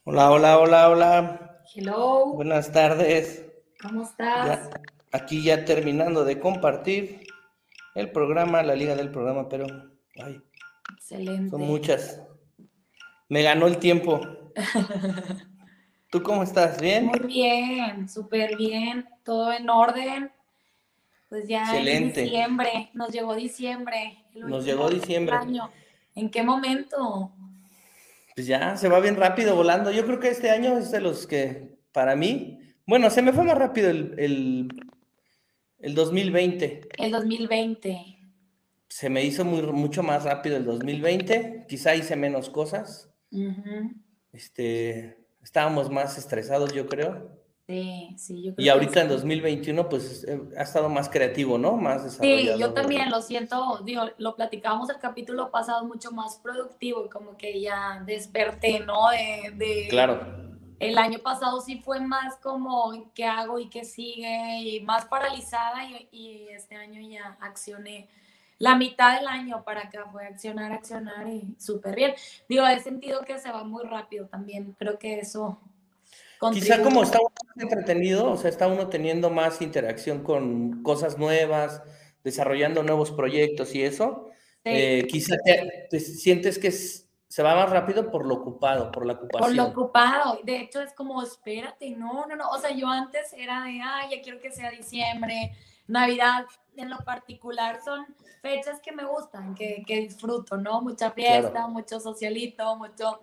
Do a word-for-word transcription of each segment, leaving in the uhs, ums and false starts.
Hola, hola, hola, hola. Hello, Buenas tardes. ¿cómo estás? Ya aquí ya terminando de compartir el programa, la liga del programa, pero ay, son Excelente. muchas. Me ganó el tiempo. ¿Tú cómo estás? Muy ¿Bien? bien, súper bien, todo en orden. Pues ya es Excelente. diciembre, nos llegó diciembre, el Nos último llegó mes del diciembre. año. ¿En qué momento? Pues ya se va bien rápido volando. Yo creo que este año es de los que, para mí, bueno, se me fue más rápido el, el, el dos mil veinte. El dos mil veinte. Se me hizo muy, mucho más rápido el dos mil veinte. Quizá hice menos cosas. Ujú. Este, estábamos más estresados, yo creo. Sí, sí, yo Y creo que ahorita en sí. dos mil veintiuno, pues eh, ha estado más creativo, ¿no? Más Sí, yo desarrollado. también El... lo siento, digo, lo platicábamos el capítulo pasado mucho más productivo, como que ya desperté, ¿no? De, de Claro, El año pasado sí fue más como qué hago y qué sigue y más paralizada y, y este año ya accioné. La mitad del año para acá fue accionar, accionar y súper bien. Digo, he sentido que se va muy rápido también. Creo que eso quizá como contribuye. está uno más entretenido, o sea, está uno teniendo más interacción con cosas nuevas, desarrollando nuevos proyectos y eso, Sí, eh, quizá te, te sientes que es- se va más rápido por lo ocupado, por la por lo ocupación. ocupado. De hecho, es como, espérate, no, no, no. O sea, yo antes era de, ay, ya quiero que sea diciembre, Navidad en lo particular son fechas que me gustan, que, que disfruto, ¿no? Mucha fiesta, Claro. mucho socialito, mucho,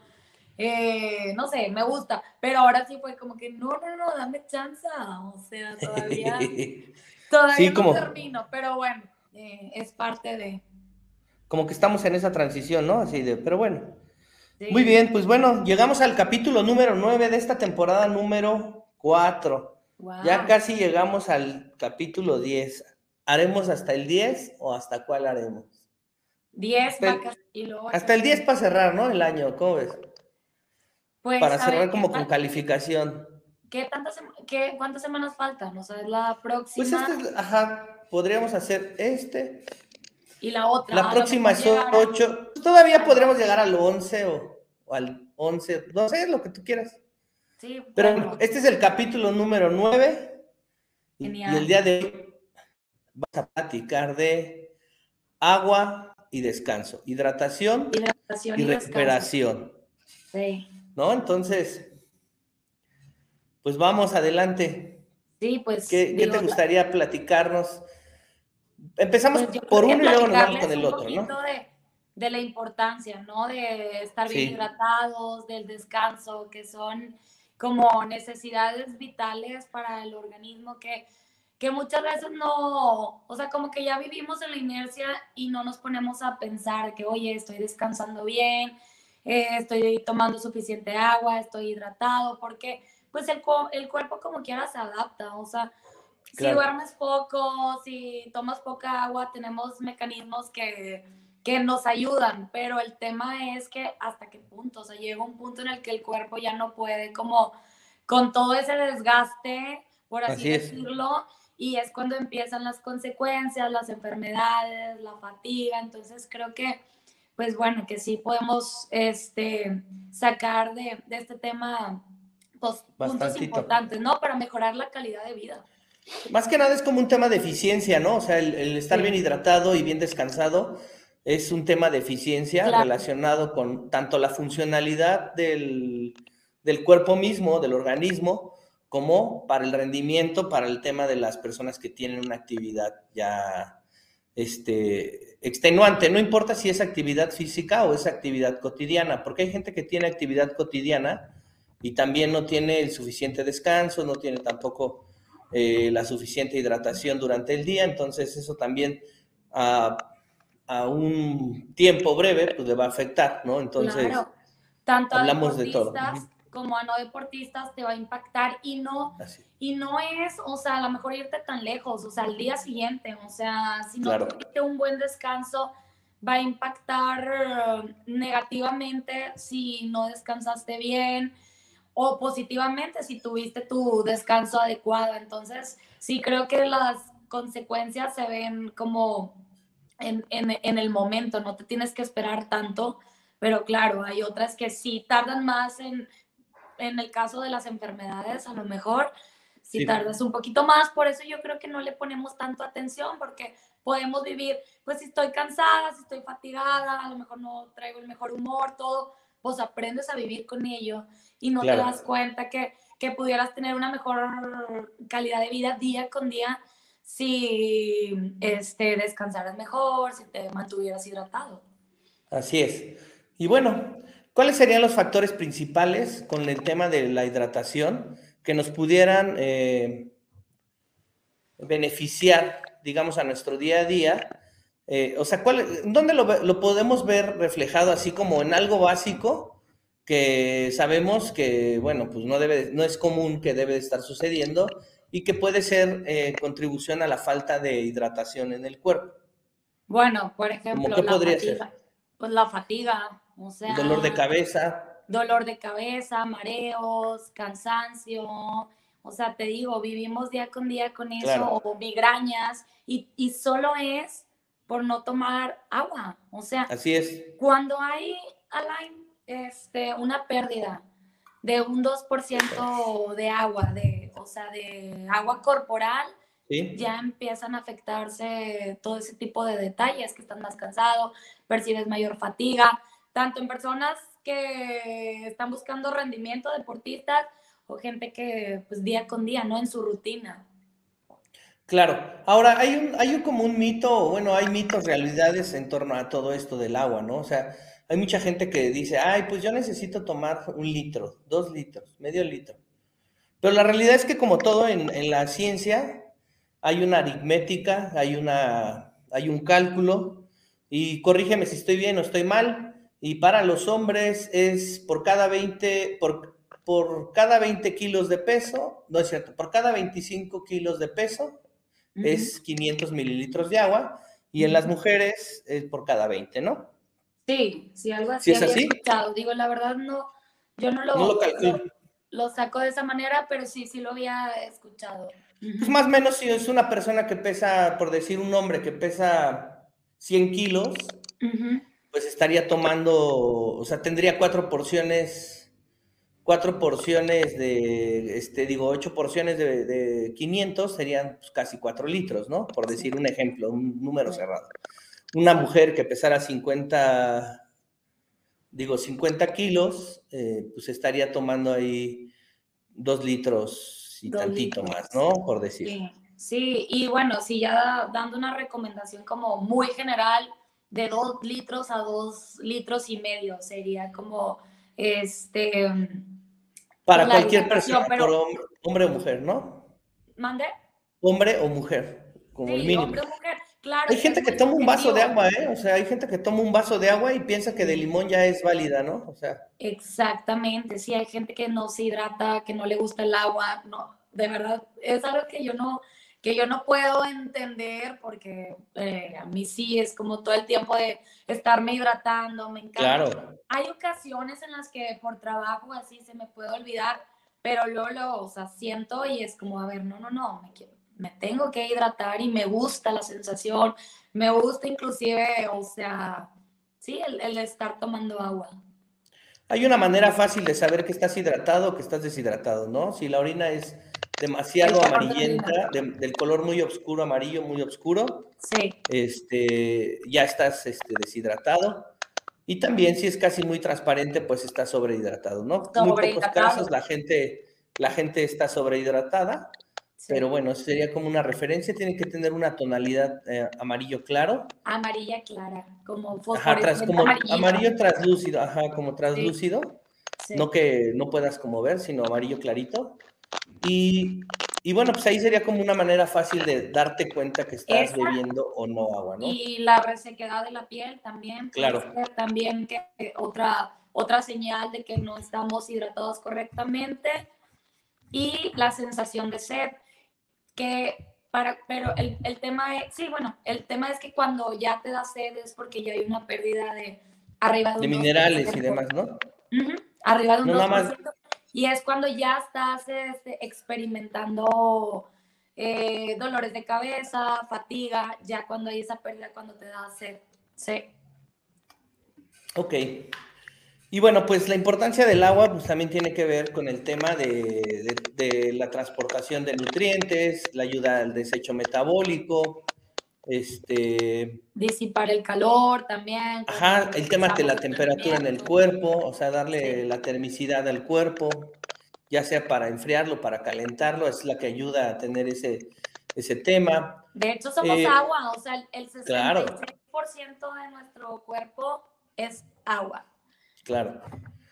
eh, no sé, me gusta. Pero ahora sí fue como que, no, no, no, dame chance. O sea, todavía, todavía Sí, no como, termino, pero bueno, eh, es parte de, como que estamos en esa transición, ¿no? Así de, pero bueno. Muy sí, bien, pues bueno, llegamos al capítulo número nueve de esta temporada número cuatro. Ya wow. casi llegamos al capítulo diez. ¿Haremos hasta el diez o hasta cuál haremos? Diez Hasta vacas el, y luego hasta el diez vacaciones. para cerrar, ¿no? El año, ¿cómo ves? Pues Para a ver, cerrar ¿qué como con tal? calificación. ¿Qué tantas, qué, cuántas semanas faltan? O sea, es la Pues próxima este es, ajá, podríamos hacer este. y la otra. La A lo próxima mejor es llegar al, ocho. Todavía al podremos llegar once. al once o, o al once. No sé, lo que tú quieras. Sí, Pero bueno, bueno, este es el capítulo número nueve. Y, y el genial. día de hoy vamos a platicar de agua y descanso, hidratación Hidratación y y descanso. recuperación, Sí, ¿no? Entonces, pues vamos adelante. sí, pues ¿Qué, qué te digo, la- gustaría platicarnos? Empezamos pues yo creo por que uno y luego nos vamos con platicarles el un otro, poquito ¿no? de, de la importancia, ¿no? De estar bien Sí, hidratados, del descanso, que son como necesidades vitales para el organismo que, que muchas veces no, o sea, como que ya vivimos en la inercia y no nos ponemos a pensar que, oye, estoy descansando bien, eh, estoy tomando suficiente agua, estoy hidratado, porque pues el, el cuerpo como quiera se adapta, o sea, si claro. duermes poco, si tomas poca agua, tenemos mecanismos que, que nos ayudan, pero el tema es que hasta qué punto, o sea, llega un punto en el que el cuerpo ya no puede como con todo ese desgaste, por así Así es. decirlo, y es cuando empiezan las consecuencias, las enfermedades, la fatiga, entonces creo que, pues bueno, que sí podemos este, sacar de, de este tema pues, puntos Bastantito. importantes, ¿no? Para mejorar la calidad de vida. Más que nada es como un tema de eficiencia, ¿no? O sea, el, el estar bien Sí, hidratado y bien descansado es un tema de eficiencia claro, relacionado con tanto la funcionalidad del, del cuerpo mismo, del organismo, como para el rendimiento, para el tema de las personas que tienen una actividad ya este, extenuante. No importa si es actividad física o es actividad cotidiana, porque hay gente que tiene actividad cotidiana y también no tiene el suficiente descanso, no tiene tampoco eh, la suficiente hidratación durante el día, entonces eso también a, a un tiempo breve pues le va a afectar, ¿no? Entonces claro. Tanto a hablamos de todo. deportistas como a no deportistas te va a impactar y no, Así, y no es, o sea, a lo mejor irte tan lejos, o sea, al día siguiente, o sea, si no claro, tuviste un buen descanso, va a impactar uh, negativamente si no descansaste bien o positivamente si tuviste tu descanso adecuado. Entonces, sí creo que las consecuencias se ven como en, en, en el momento, no te tienes que esperar tanto, pero claro, hay otras que sí tardan más en, en el caso de las enfermedades, a lo mejor si Sí. tardas un poquito más, por eso yo creo que no le ponemos tanto atención, porque podemos vivir, pues si estoy cansada, si estoy fatigada, a lo mejor no traigo el mejor humor, todo, pues aprendes a vivir con ello y no te Claro. das cuenta que, que pudieras tener una mejor calidad de vida día con día si este, descansaras mejor, si te mantuvieras hidratado. Así es. Y bueno, ¿cuáles serían los factores principales con el tema de la hidratación que nos pudieran eh, beneficiar, digamos, a nuestro día a día? Eh, o sea, ¿cuál, ¿dónde lo, lo podemos ver reflejado así como en algo básico que sabemos que, bueno, pues no, debe, no es común que debe de estar sucediendo y que puede ser eh, contribución a la falta de hidratación en el cuerpo? Bueno, por ¿Cómo ejemplo, qué la podría ser? fatiga, pues la fatiga, o Dolor de sea, cabeza, dolor de cabeza, mareos, cansancio, o sea, te digo, vivimos día con día con eso, claro, o migrañas, y, y solo es por no tomar agua, o sea, así es, cuando hay, Alain, este, una pérdida de un dos por ciento de agua, de, o sea, de agua corporal, ¿sí? ya empiezan a afectarse todo ese tipo de detalles, que estás más cansado, percibes mayor fatiga, tanto en personas que están buscando rendimiento, deportistas, o gente que pues día con día, ¿no? En su rutina. Claro. Ahora, hay un, hay un como un mito, bueno, hay mitos, realidades en torno a todo esto del agua, ¿no? O sea, hay mucha gente que dice, ay, pues yo necesito tomar un litro, dos litros, medio litro. Pero la realidad es que como todo en, en la ciencia, hay una aritmética, hay una, hay un cálculo, y corrígeme si estoy bien o estoy mal, y para los hombres es por cada veinte por, por cada veinte kilos de peso, no es cierto, por cada veinticinco kilos de peso Uh -huh. es quinientos mililitros de agua, y Uh en las -huh. mujeres es por cada veinte, ¿no? Sí, sí, algo ¿Sí así es había así? escuchado. Digo, la verdad no, yo no No lo lo, calculo. lo, lo saco de esa manera, pero sí, sí lo había escuchado. Uh Pues -huh. más o menos si es una persona que pesa, por decir un hombre que pesa cien kilos, Uh -huh. pues estaría tomando, o sea, tendría cuatro porciones, cuatro porciones de, este, digo, ocho porciones de, de quinientos serían pues, casi cuatro litros, ¿no? Por Sí, decir un ejemplo, un número sí, cerrado. Una mujer que pesara cincuenta, digo, cincuenta kilos, eh, pues estaría tomando ahí dos litros y dos tantito litros. más, ¿no? Por decir. Sí, sí, y bueno, sí, ya dando una recomendación como muy general, de dos litros a dos litros y medio sería como, este, pues Para la cualquier persona, hidratación, por pero, hombre, hombre o mujer, ¿no? ¿mande? Hombre o mujer, como el Sí, mínimo. hombre o mujer, claro, Hay es que es gente que muy toma un vaso de subjetivo. agua, ¿eh? O sea, hay gente que toma un vaso de agua y piensa que de Sí. limón ya es válida, ¿no? O sea, Exactamente, sí, hay gente que no se hidrata, que no le gusta el agua, no, de verdad, es algo que yo no, que yo no puedo entender porque eh, a mí sí es como todo el tiempo de estarme hidratando, me encanta. claro. Hay ocasiones en las que por trabajo así se me puede olvidar, pero luego lo, o sea, siento y es como, a ver, no, no, no, me, quiero, me tengo que hidratar y me gusta la sensación, me gusta inclusive, o sea, sí, el, el estar tomando agua. Hay una manera fácil de saber que estás hidratado o que estás deshidratado, ¿no? Si la orina es El demasiado color de la orina. amarillenta, de, del color muy oscuro, amarillo, muy oscuro, Sí, este, ya estás este, deshidratado. Y también si es casi muy transparente, pues estás sobrehidratado, ¿no? Muy pocos casos sobrehidratado. la gente, la gente está sobrehidratada, Sí. pero bueno, sería como una referencia, tiene que tener una tonalidad eh, amarillo claro, Amarilla clara, como ajá, tras, fosforescente como amarillita. amarillo translúcido, ajá, como Sí, translúcido, no sí. que no puedas como ver, sino amarillo clarito. Y, y bueno, pues ahí sería como una manera fácil de darte cuenta que estás Esa bebiendo o no agua, ¿no? y la resequedad de la piel también puede Claro. ser también que otra, otra señal de que no estamos hidratados correctamente. Y la sensación de sed, que para, pero el, el tema es, sí, bueno, el tema es que cuando ya te da sed es porque ya hay una pérdida de arriba de De un dos por minerales y ciento demás, ¿no? Uh-huh. Arriba de un No dos nada por más, ciento Y es cuando ya estás este, experimentando eh, dolores de cabeza, fatiga, ya cuando hay esa pérdida, cuando te da sed. Sí. ok. Y bueno, pues la importancia del agua pues también tiene que ver con el tema de, de, de la transportación de nutrientes, la ayuda al desecho metabólico, este... Disipar el calor también Ajá, cuando el tema de usamos la temperatura en el entrenamiento. cuerpo, o sea, darle Sí. la termicidad al cuerpo, ya sea para enfriarlo, para calentarlo, es la que ayuda a tener ese, ese tema. De hecho, somos Eh, agua, o sea, el, el sesenta y claro, seis por ciento de nuestro cuerpo es agua. claro.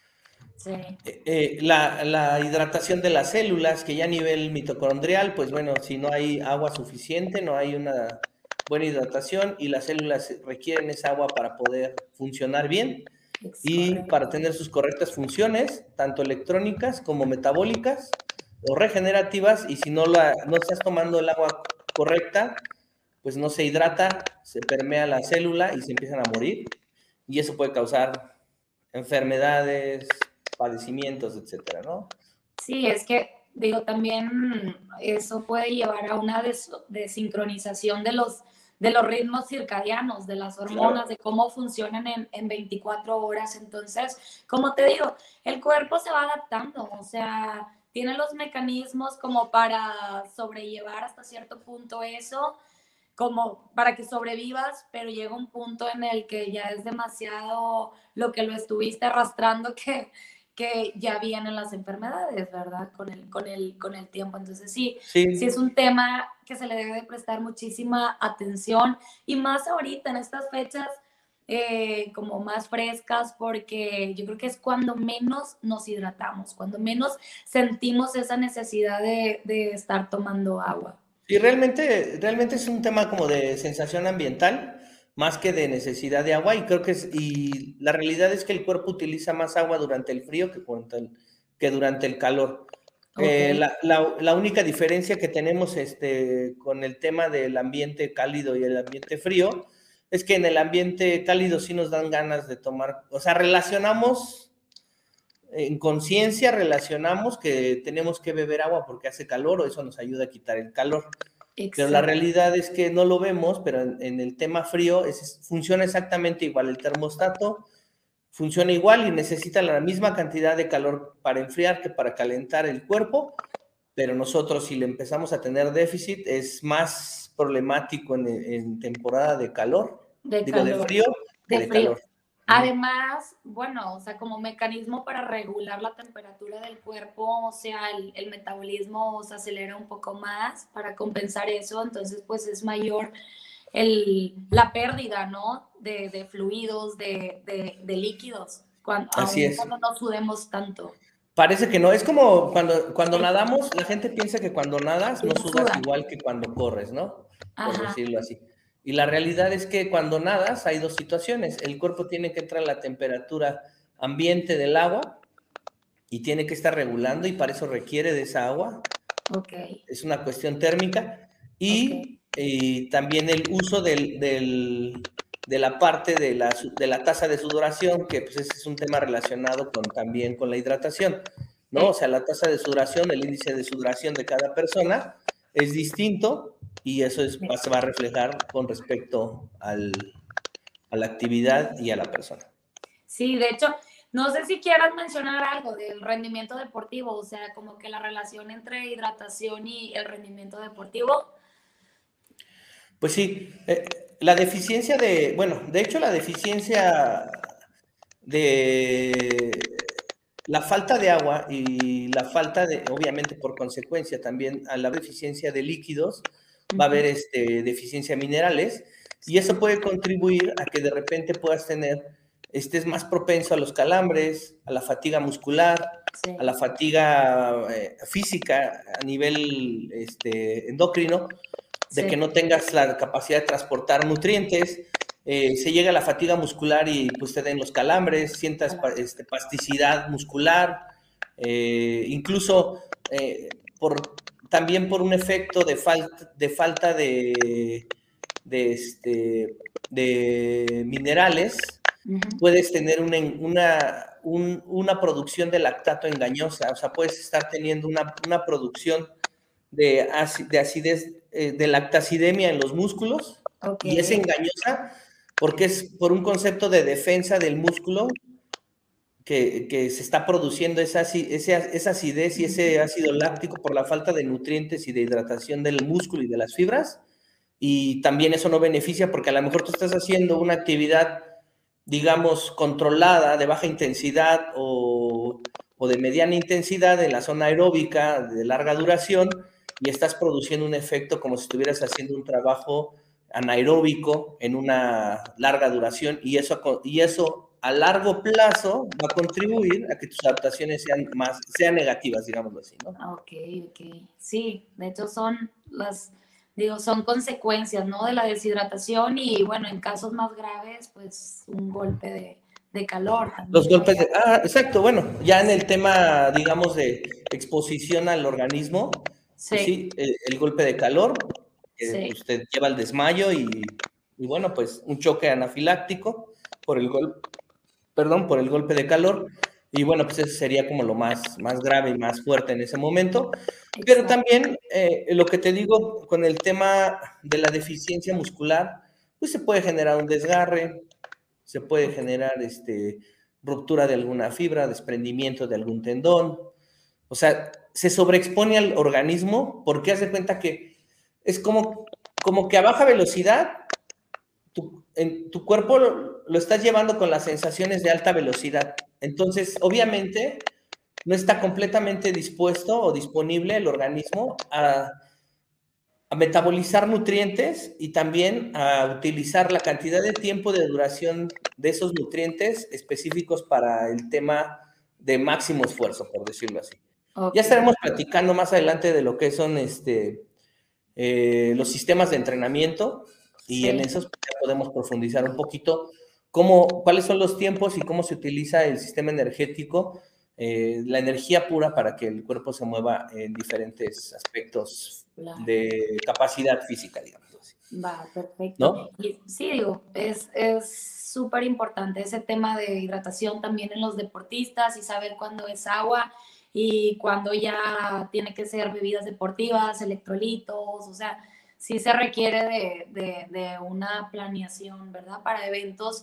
Sí, Eh, eh, la, la hidratación de las células, que ya a nivel mitocondrial, pues bueno, si no hay agua suficiente, no hay una buena hidratación y las células requieren esa agua para poder funcionar bien es y para correcto. tener sus correctas funciones, tanto electrónicas como metabólicas o regenerativas, y si no, la, no estás tomando el agua correcta, pues no se hidrata, se permea la célula y se empiezan a morir, y eso puede causar enfermedades, padecimientos, etcétera, ¿no? Sí, es que, digo, también eso puede llevar a una des desincronización de los, de los ritmos circadianos, de las hormonas, Claro. de cómo funcionan en, en veinticuatro horas. Entonces, como te digo, el cuerpo se va adaptando, o sea, tiene los mecanismos como para sobrellevar hasta cierto punto eso, como para que sobrevivas, pero llega un punto en el que ya es demasiado lo que lo estuviste arrastrando que, que ya vienen las enfermedades, ¿verdad? Con el, con el, con el tiempo. Entonces sí, sí es Sí, un tema que se le debe de prestar muchísima atención y más ahorita en estas fechas eh, como más frescas, porque yo creo que es cuando menos nos hidratamos, cuando menos sentimos esa necesidad de, de estar tomando agua. y realmente, realmente es un tema como de sensación ambiental, más que de necesidad de agua, y creo que es, y la realidad es que el cuerpo utiliza más agua durante el frío que durante el, que durante el calor. Ok, Eh, la, la, la, única diferencia que tenemos este, con el tema del ambiente cálido y el ambiente frío es que en el ambiente cálido sí nos dan ganas de tomar, o sea, relacionamos, en conciencia relacionamos que tenemos que beber agua porque hace calor o eso nos ayuda a quitar el calor. Pero la exacto. realidad es que no lo vemos, pero en, en el tema frío es, funciona exactamente igual. El termostato funciona igual y necesita la misma cantidad de calor para enfriar que para calentar el cuerpo, pero nosotros si le empezamos a tener déficit es más problemático en, en temporada de calor, De digo de calor, frío que de de frío. calor. Uh-huh. Además, bueno, o sea, como mecanismo para regular la temperatura del cuerpo, o sea, el, el metabolismo se acelera un poco más para compensar eso, entonces pues es mayor el, la pérdida, ¿no? De, de fluidos, de, de, de líquidos, cuando, Así aun es. cuando no sudemos tanto. Parece que no, es como cuando, cuando Sí, nadamos, la gente piensa que cuando nadas sí, no no sudas sudan. igual que cuando corres, ¿no? Por Ajá, decirlo así. Y la realidad es que cuando nadas hay dos situaciones. El cuerpo tiene que entrar a la temperatura ambiente del agua y tiene que estar regulando y para eso requiere de esa agua. ok, Es una cuestión térmica. ok. Y, y también el uso del, del, de la parte de la, de la tasa de sudoración, que pues es un tema relacionado con, también con la hidratación, ¿no? O sea, la tasa de sudoración, el índice de sudoración de cada persona es distinto y eso es, se va a reflejar con respecto al, a la actividad y a la persona. Sí, de hecho, no sé si quieras mencionar algo del rendimiento deportivo, o sea, como que la relación entre hidratación y el rendimiento deportivo. Pues sí, eh, la deficiencia de, bueno, de hecho la deficiencia de la falta de agua y la falta de, obviamente por consecuencia también a la deficiencia de líquidos, va a haber este, deficiencia de minerales y eso puede contribuir a que de repente puedas tener, estés más propenso a los calambres, a la fatiga muscular, Sí. a la fatiga eh, física a nivel este, endocrino, de Sí. que no tengas la capacidad de transportar nutrientes, eh, se llega a la fatiga muscular y pues te den los calambres, sientas este, plasticidad muscular, eh, incluso eh, por, también por un efecto de, falta de falta de, de, este, de minerales, Uh-huh. puedes tener una, una, un, una producción de lactato engañosa, o sea, puedes estar teniendo una, una producción de, de acidez, eh, de lactacidemia en los músculos, Ok. y es engañosa porque es por un concepto de defensa del músculo que, que se está produciendo esa, esa, esa acidez y ese ácido láctico por la falta de nutrientes y de hidratación del músculo y de las fibras, y también eso no beneficia porque a lo mejor tú estás haciendo una actividad, digamos, controlada, de baja intensidad o, o de mediana intensidad en la zona aeróbica de larga duración, y estás produciendo un efecto como si estuvieras haciendo un trabajo anaeróbico en una larga duración, y eso, y eso a largo plazo va a contribuir a que tus adaptaciones sean más, sean negativas, digámoslo así, ¿no? Ok, ok. Sí, de hecho son las, digo, son consecuencias, ¿no? De la deshidratación y, bueno, en casos más graves, pues un golpe de, de calor también. Los golpes de, ah, exacto, bueno, ya en el tema, digamos, de exposición al organismo, sí, pues sí el, el golpe de calor, que sí. Usted lleva el desmayo y, y, bueno, pues un choque anafiláctico por el golpe, perdón, por el golpe de calor, y bueno, pues eso sería como lo más, más grave y más fuerte en ese momento. Pero también, eh, lo que te digo, con el tema de la deficiencia muscular, pues se puede generar un desgarre, se puede generar este, ruptura de alguna fibra, desprendimiento de algún tendón, o sea, se sobreexpone al organismo porque hace cuenta que es como, como que a baja velocidad, tu, en, tu cuerpo lo, lo estás llevando con las sensaciones de alta velocidad, entonces obviamente no está completamente dispuesto o disponible el organismo a, a metabolizar nutrientes y también a utilizar la cantidad de tiempo de duración de esos nutrientes específicos para el tema de máximo esfuerzo, por decirlo así. Okay. Ya estaremos platicando más adelante de lo que son este, eh, los sistemas de entrenamiento, y sí, en esos podemos profundizar un poquito cómo, cuáles son los tiempos y cómo se utiliza el sistema energético, eh, la energía pura para que el cuerpo se mueva en diferentes aspectos claro. de capacidad física, digamos así. Va, perfecto. ¿No? Y, sí, digo, es súper importante ese tema de hidratación también en los deportistas y saber cuándo es agua y cuándo ya tiene que ser bebidas deportivas, electrolitos, o sea, sí se requiere de, de, de una planeación, ¿verdad? Para eventos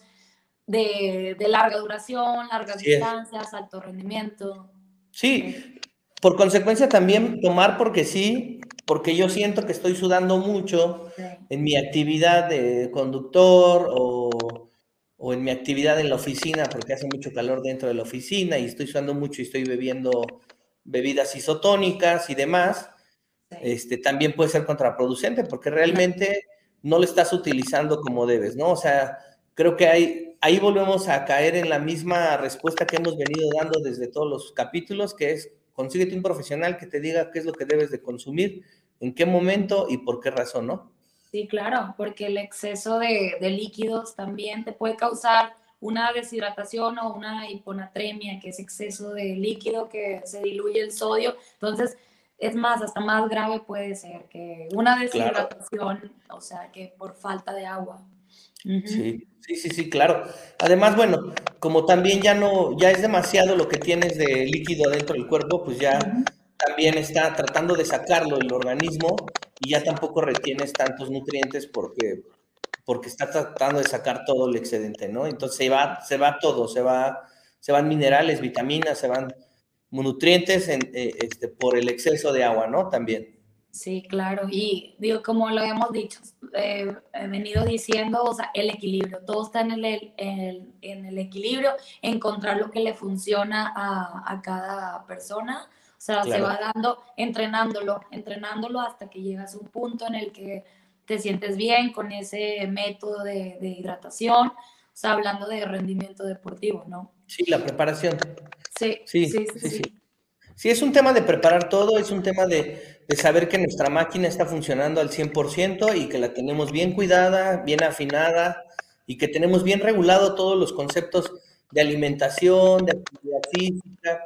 de, de larga duración, largas sí distancias, es. Alto rendimiento. Sí, eh. por consecuencia también tomar porque sí, porque yo siento que estoy sudando mucho sí. en mi actividad de conductor o, o en mi actividad en la oficina, porque hace mucho calor dentro de la oficina y estoy sudando mucho y estoy bebiendo bebidas isotónicas y demás. Sí. Este, también puede ser contraproducente porque realmente no lo estás utilizando como debes, ¿no? O sea, creo que hay, ahí volvemos a caer en la misma respuesta que hemos venido dando desde todos los capítulos, que es consíguete un profesional que te diga qué es lo que debes de consumir, en qué momento y por qué razón, ¿no? Sí, claro, porque el exceso de, de líquidos también te puede causar una deshidratación o una hiponatremia, que es exceso de líquido que se diluye el sodio. Entonces, es más, hasta más grave puede ser que una deshidratación, claro. O sea, que por falta de agua. Uh-huh. Sí, sí, sí, sí, claro. Además, bueno, como también ya no, ya es demasiado lo que tienes de líquido dentro del cuerpo, pues ya uh-huh. también está tratando de sacarlo el organismo y ya tampoco retienes tantos nutrientes porque, porque está tratando de sacar todo el excedente, ¿no? Entonces se va, se va todo, se va, se van minerales, vitaminas, se van nutrientes en, eh, este, por el exceso de agua, ¿no? También. Sí, claro, y digo, como lo hemos dicho, eh, he venido diciendo, o sea, el equilibrio, todo está en el, el, en el equilibrio, encontrar lo que le funciona a, a cada persona, o sea, claro. Se va dando, entrenándolo, entrenándolo hasta que llegas a un punto en el que te sientes bien con ese método de, de hidratación, o sea, hablando de rendimiento deportivo, ¿no? Sí, la preparación. Sí, sí, sí, sí. sí. sí. Sí, es un tema de preparar todo, es un tema de, de saber que nuestra máquina está funcionando al cien por ciento y que la tenemos bien cuidada, bien afinada y que tenemos bien regulado todos los conceptos de alimentación, de actividad física,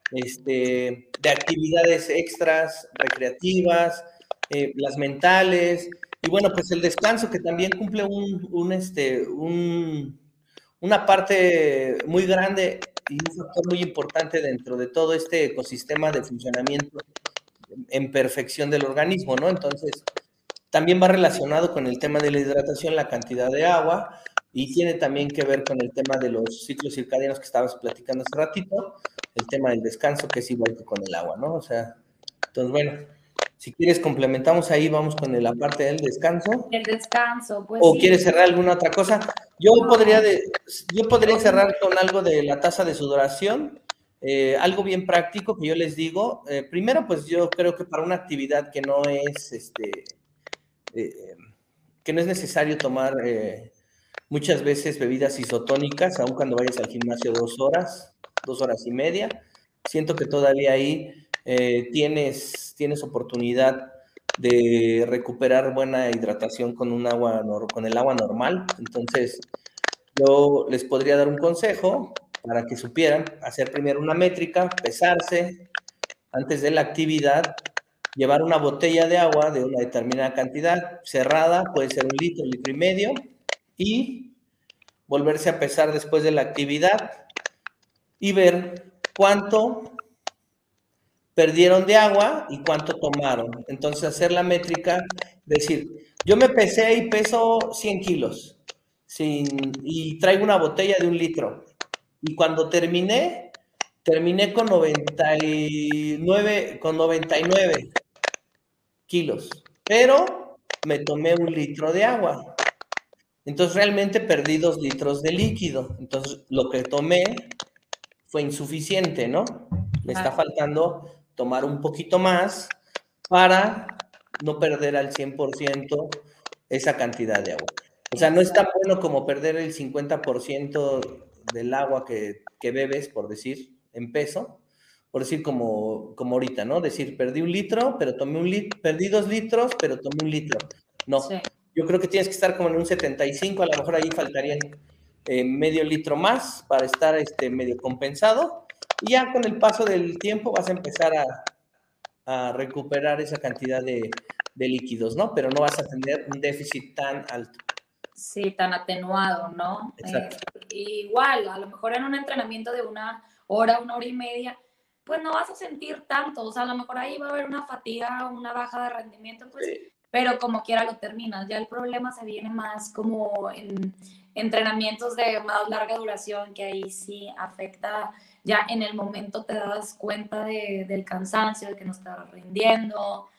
este, de actividades extras, recreativas, eh, las mentales y bueno, pues el descanso que también cumple un, un, este, un, una parte muy grande y un factor muy importante dentro de todo este ecosistema de funcionamiento en perfección del organismo, ¿no? Entonces, también va relacionado con el tema de la hidratación, la cantidad de agua, y tiene también que ver con el tema de los ciclos circadianos que estabas platicando hace ratito, el tema del descanso, que es igual que con el agua, ¿no? O sea, entonces, bueno, si quieres complementamos ahí, vamos con la parte del descanso. El descanso, pues ¿O sí. quieres cerrar alguna otra cosa? Yo No. podría, de, yo podría cerrar con algo de la tasa de sudoración, eh, algo bien práctico que yo les digo. Eh, primero, pues yo creo que para una actividad que no es, este, eh, que no es necesario tomar eh, muchas veces bebidas isotónicas, aun cuando vayas al gimnasio dos horas, dos horas y media, siento que todavía ahí eh, tienes, tienes oportunidad de recuperar buena hidratación con un agua, con el agua normal. Entonces, yo les podría dar un consejo para que supieran hacer primero una métrica, pesarse antes de la actividad, llevar una botella de agua de una determinada cantidad cerrada, puede ser un litro, litro y medio, y volverse a pesar después de la actividad y ver cuánto perdieron de agua y cuánto tomaron. Entonces, hacer la métrica, decir, yo me pesé y peso cien kilos sin, y traigo una botella de un litro. Y cuando terminé, terminé con noventa y nueve, con noventa y nueve kilos, pero me tomé un litro de agua. Entonces, realmente perdí dos litros de líquido. Entonces, lo que tomé fue insuficiente, ¿no? Me está faltando tomar un poquito más para no perder al cien por ciento esa cantidad de agua. O sea, no es tan bueno como perder el cincuenta por ciento del agua que, que bebes, por decir, en peso, por decir como, como ahorita, ¿no? Decir, perdí un litro, pero tomé un litro, perdí dos litros, pero tomé un litro. No, sí. Yo creo que tienes que estar como en un setenta y cinco, a lo mejor ahí faltarían eh, medio litro más para estar este, medio compensado, y ya con el paso del tiempo vas a empezar a, a recuperar esa cantidad de, de líquidos, ¿no? Pero no vas a tener un déficit tan alto. Sí, tan atenuado, ¿no? Exacto. Eh, igual, a lo mejor en un entrenamiento de una hora, una hora y media, pues no vas a sentir tanto, o sea, a lo mejor ahí va a haber una fatiga, una baja de rendimiento, pues, sí. Pero como quiera lo terminas. Ya el problema se viene más como en entrenamientos de más larga duración, que ahí sí afecta, ya en el momento te das cuenta de, del cansancio, de que no estás rindiendo,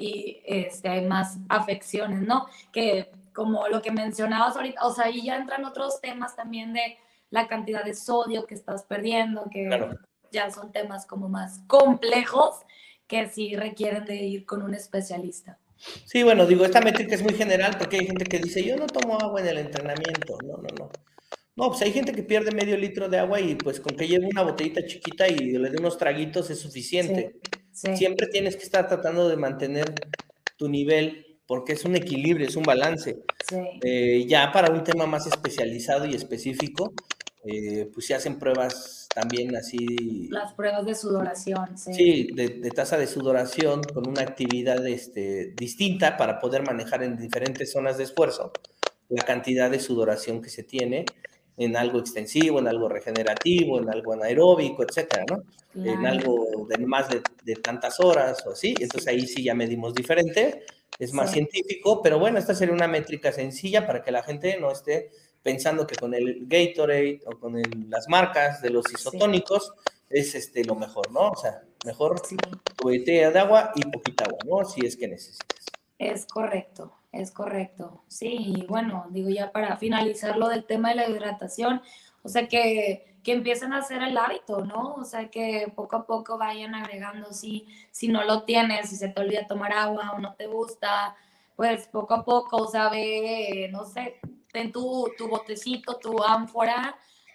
y este, hay más afecciones, ¿no? Que como lo que mencionabas ahorita, o sea, ahí ya entran otros temas también de la cantidad de sodio que estás perdiendo, que claro. Ya son temas como más complejos que sí requieren de ir con un especialista. Sí, bueno, digo, esta métrica es muy general porque hay gente que dice, yo no tomo agua en el entrenamiento. No, no, no. No, pues hay gente que pierde medio litro de agua y pues con que lleve una botellita chiquita y le dé unos traguitos es suficiente. Sí, sí. Siempre tienes que estar tratando de mantener tu nivel porque es un equilibrio, es un balance. Sí. Eh, ya para un tema más especializado y específico, eh, pues se hacen pruebas también así. Las pruebas de sudoración, sí. Sí, de, de tasa de sudoración con una actividad este, distinta para poder manejar en diferentes zonas de esfuerzo la cantidad de sudoración que se tiene en algo extensivo, en algo regenerativo, en algo anaeróbico, etcétera, ¿no? Claro. En algo de más de, de tantas horas o así. Entonces ahí sí ya medimos diferente, es más sí. científico, pero bueno, esta sería una métrica sencilla para que la gente no esté pensando que con el Gatorade o con el, las marcas de los isotónicos sí. es este, lo mejor, ¿no? O sea, mejor sí. tu botella de agua y poquita agua, ¿no? Si es que necesitas. Es correcto, es correcto. Sí, y bueno, digo ya para finalizar lo del tema de la hidratación, o sea, que, que empiecen a hacer el hábito, ¿no? O sea, que poco a poco vayan agregando, si, si no lo tienes, si se te olvida tomar agua o no te gusta, pues poco a poco, o sea, ve, no sé, ten tu, tu botecito, tu ánfora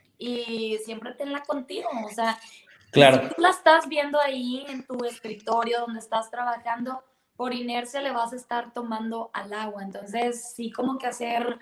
y siempre tenla contigo, o sea, claro. Si tú la estás viendo ahí en tu escritorio donde estás trabajando, por inercia le vas a estar tomando al agua. Entonces, sí, como que hacer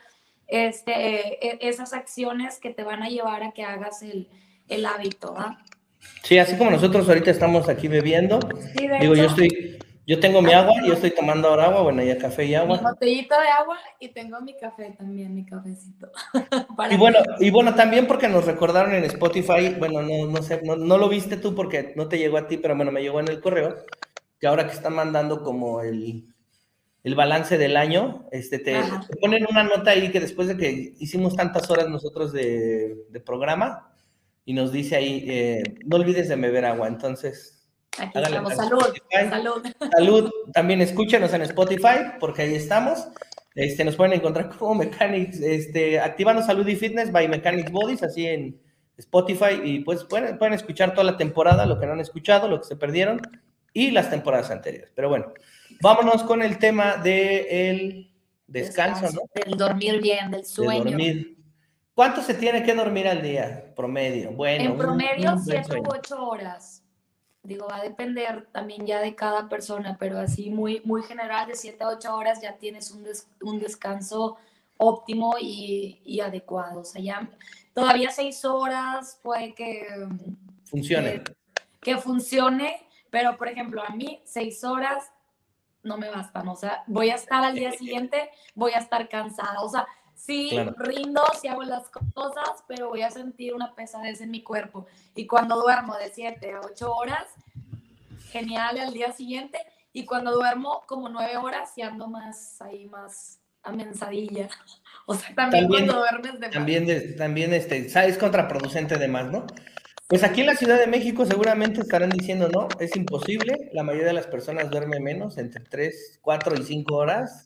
este, esas acciones que te van a llevar a que hagas el, el hábito, ¿ah? Sí, así como nosotros ahorita estamos aquí bebiendo, sí, de digo, hecho, yo estoy, yo tengo mi agua, yo estoy tomando ahora agua, bueno, ya café y agua. Mi botellita de agua y tengo mi café también, mi cafecito. y bueno, y bueno, también porque nos recordaron en Spotify, bueno, no, no sé, no, no lo viste tú porque no te llegó a ti, pero bueno, me llegó en el correo, que ahora que están mandando como el, el balance del año, este, te, te, ponen una nota ahí que después de que hicimos tantas horas nosotros de, de programa, y nos dice ahí, eh, no olvides de beber agua, entonces... Aquí estamos, salud, salud. Salud, también escúchenos en Spotify, porque ahí estamos. Este, nos pueden encontrar como Mechanics, este, Activando Salud y Fitness by Mechanics Bodies, así en Spotify, y pues pueden, pueden escuchar toda la temporada, lo que no han escuchado, lo que se perdieron, y las temporadas anteriores. Pero bueno, vámonos con el tema del descanso, descanso, ¿no? Del dormir bien, del sueño. De dormir. ¿Cuánto se tiene que dormir al día, promedio? Bueno, en promedio, un, siete u ocho horas. Digo, va a depender también ya de cada persona, pero así muy, muy general, de siete a ocho horas ya tienes un, des, un descanso óptimo y, y adecuado. O sea, ya todavía seis horas puede que funcione. Que, que funcione, pero por ejemplo, a mí seis horas no me bastan. O sea, voy a estar al día siguiente, voy a estar cansada. O sea, sí, claro, rindo, sí hago las cosas, pero voy a sentir una pesadez en mi cuerpo. Y cuando duermo de siete a ocho horas, genial al día siguiente. Y cuando duermo como nueve horas, sí ando más ahí, más amensadilla. O sea, también, también cuando duermes de más. También, de, también este, es contraproducente de más, ¿no? Pues aquí en la Ciudad de México seguramente estarán diciendo, no, es imposible. La mayoría de las personas duerme menos, entre tres, cuatro y cinco horas.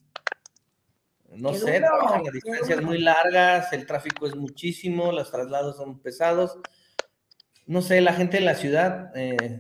No qué sé, duro, trabajan a distancias muy largas, el tráfico es muchísimo, los traslados son pesados. No sé, la gente en la ciudad eh,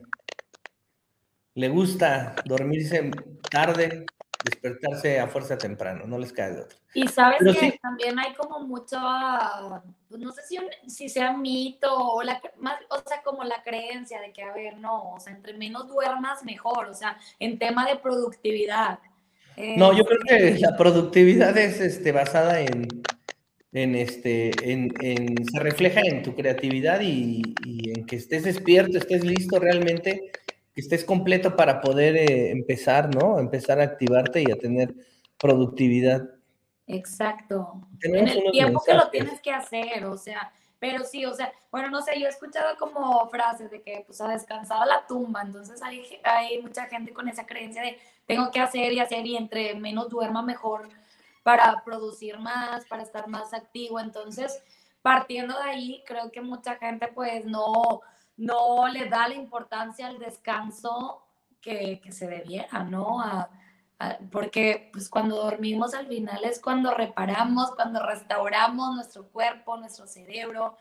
le gusta dormirse tarde, despertarse a fuerza temprano, no les cae de otra. Y sabes Pero que sí, también hay como mucho, pues no sé si, un, si sea mito o, la, más, o sea, como la creencia de que, a ver, no, o sea, entre menos duermas, mejor, o sea, en tema de productividad. No, yo creo que la productividad es este, basada en, en, este, en, en, se refleja en tu creatividad y, y en que estés despierto, estés listo realmente, que estés completo para poder eh, empezar, ¿no? Empezar a activarte y a tener productividad. Exacto. Tenemos en el unos tiempo mensajes. Que lo tienes que hacer, o sea, pero sí, o sea, bueno, no sé, yo he escuchado como frases de que, pues, a descansar a la tumba, entonces hay, hay mucha gente con esa creencia de tengo que hacer y hacer y entre menos duerma mejor para producir más, para estar más activo, entonces, partiendo de ahí, creo que mucha gente, pues, no, no le da la importancia al descanso que, que se debiera, ¿no? A, porque pues cuando dormimos al final es cuando reparamos, cuando restauramos nuestro cuerpo, nuestro cerebro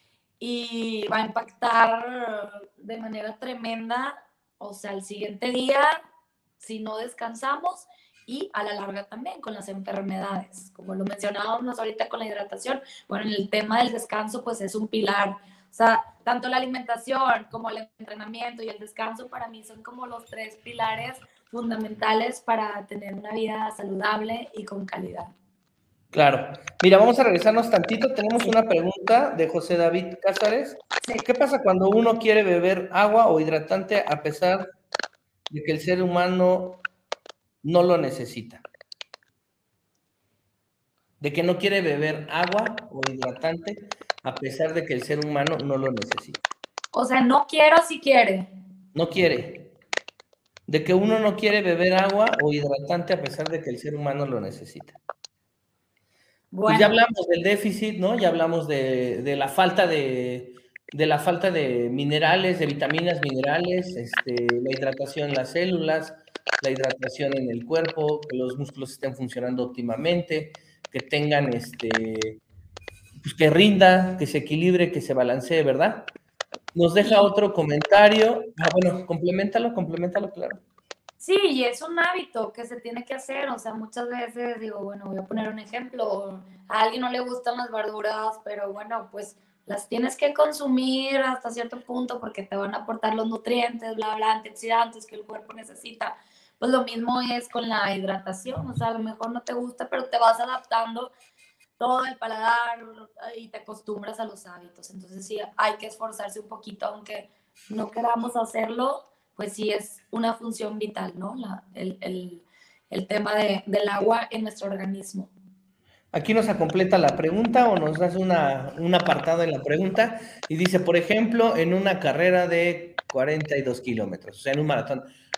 y va a impactar de manera tremenda, o sea, el siguiente día si no descansamos y a la larga también con las enfermedades, como lo mencionábamos ahorita con la hidratación, bueno, en el tema del descanso pues es un pilar, o sea, tanto la alimentación como el entrenamiento y el descanso para mí son como los tres pilares fundamentales para tener una vida saludable y con calidad. Claro. Mira, vamos a regresarnos tantito. Tenemos sí. una pregunta de José David Cázares. Sí. ¿Qué pasa cuando uno quiere beber agua o hidratante a pesar de que el ser humano no lo necesita? De que no quiere beber agua o hidratante a pesar de que el ser humano no lo necesita. O sea, no quiero si quiere. No quiere. De que uno no quiere beber agua o hidratante a pesar de que el ser humano lo necesita. Bueno. Pues ya hablamos del déficit, ¿no? Ya hablamos de, de la falta de, de la falta de minerales, de vitaminas, minerales, este, la hidratación en las células, la hidratación en el cuerpo, que los músculos estén funcionando óptimamente, que tengan, este, pues que rinda, que se equilibre, que se balancee, ¿verdad? Nos deja otro comentario. Ah, bueno, compleméntalo, compleméntalo, claro. Sí, y es un hábito que se tiene que hacer, o sea, muchas veces digo, bueno, voy a poner un ejemplo, a alguien no le gustan las verduras, pero bueno, pues las tienes que consumir hasta cierto punto porque te van a aportar los nutrientes, bla, bla, antioxidantes que el cuerpo necesita. Pues lo mismo es con la hidratación, o sea, a lo mejor no te gusta, pero te vas adaptando todo el paladar y te acostumbras a los hábitos. Entonces sí, hay que esforzarse un poquito, aunque no queramos hacerlo, pues sí es una función vital, ¿no? La, el, el, el tema de, del agua en nuestro organismo. Aquí nos completa la pregunta o nos hace una, un apartado en la pregunta y dice, por ejemplo, en una carrera de cuarenta y dos kilómetros, o sea, en un maratón,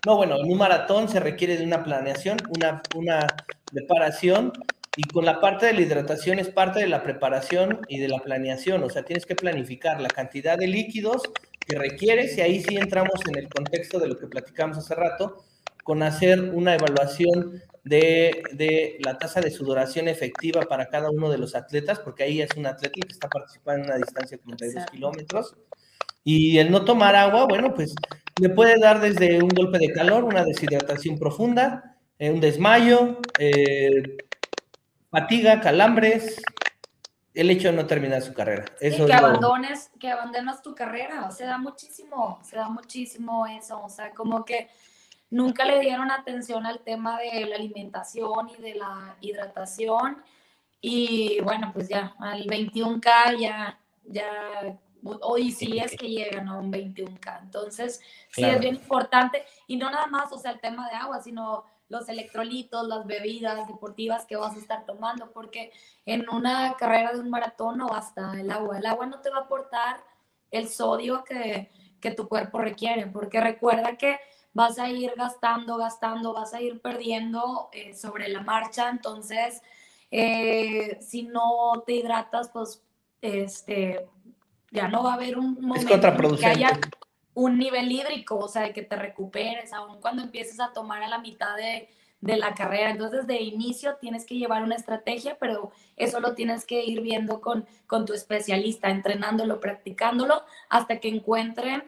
No, bueno, en un maratón se requiere de una planeación, una, una preparación, y con la parte de la hidratación es parte de la preparación y de la planeación, o sea, tienes que planificar la cantidad de líquidos que requieres, y ahí sí entramos en el contexto de lo que platicamos hace rato, con hacer una evaluación de, de la tasa de sudoración efectiva para cada uno de los atletas, porque ahí es un atleta que está participando en una distancia de treinta y dos kilómetros, y el no tomar agua, bueno, pues le puede dar desde un golpe de calor, una deshidratación profunda, eh, un desmayo, eh, fatiga, calambres, el hecho de no terminar su carrera. Eso sí, que es lo... abandones, que abandonas tu carrera, se da muchísimo, se da muchísimo eso, o sea, como que nunca le dieron atención al tema de la alimentación y de la hidratación, y bueno, pues ya, al veintiuno K ya, ya, hoy sí es que llegan a un veintiuno K, entonces sí Claro. es bien importante, y no nada más, o sea, el tema de agua, sino los electrolitos, las bebidas deportivas que vas a estar tomando, porque en una carrera de un maratón no basta el agua, el agua no te va a aportar el sodio que, que tu cuerpo requiere, porque recuerda que vas a ir gastando, gastando, vas a ir perdiendo eh, sobre la marcha, entonces eh, si no te hidratas, pues este, ya no va a haber un momento Es en que contraproducente. haya un nivel hídrico, o sea, de que te recuperes, aun cuando empieces a tomar a la mitad de, de la carrera. Entonces, de inicio tienes que llevar una estrategia, pero eso lo tienes que ir viendo con, con tu especialista, entrenándolo, practicándolo, hasta que encuentren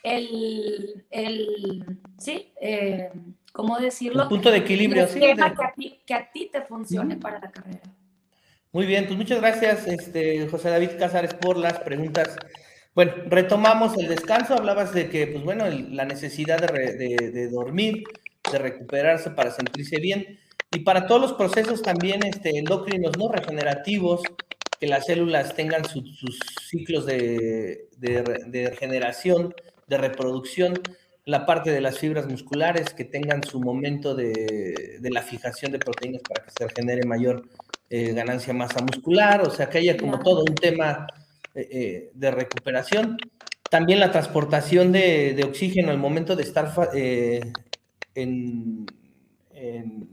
el, el sí, eh, ¿cómo decirlo? El punto de El equilibrio, sí. esquema De... que, a ti, que a ti te funcione Uh-huh. para la carrera. Muy bien, pues muchas gracias, este, José David Cázares, por las preguntas. Bueno, retomamos el descanso. Hablabas de que, pues bueno, el, la necesidad de, re, de, de dormir, de recuperarse para sentirse bien, y para todos los procesos también este, endocrinos, ¿no? Regenerativos, que las células tengan su, sus ciclos de, de, de regeneración, de reproducción, la parte de las fibras musculares, que tengan su momento de, de la fijación de proteínas para que se genere mayor eh, ganancia de masa muscular, o sea, que haya como todo un tema eh, eh, de recuperación. También la transportación de, de oxígeno al momento de estar eh, en, en,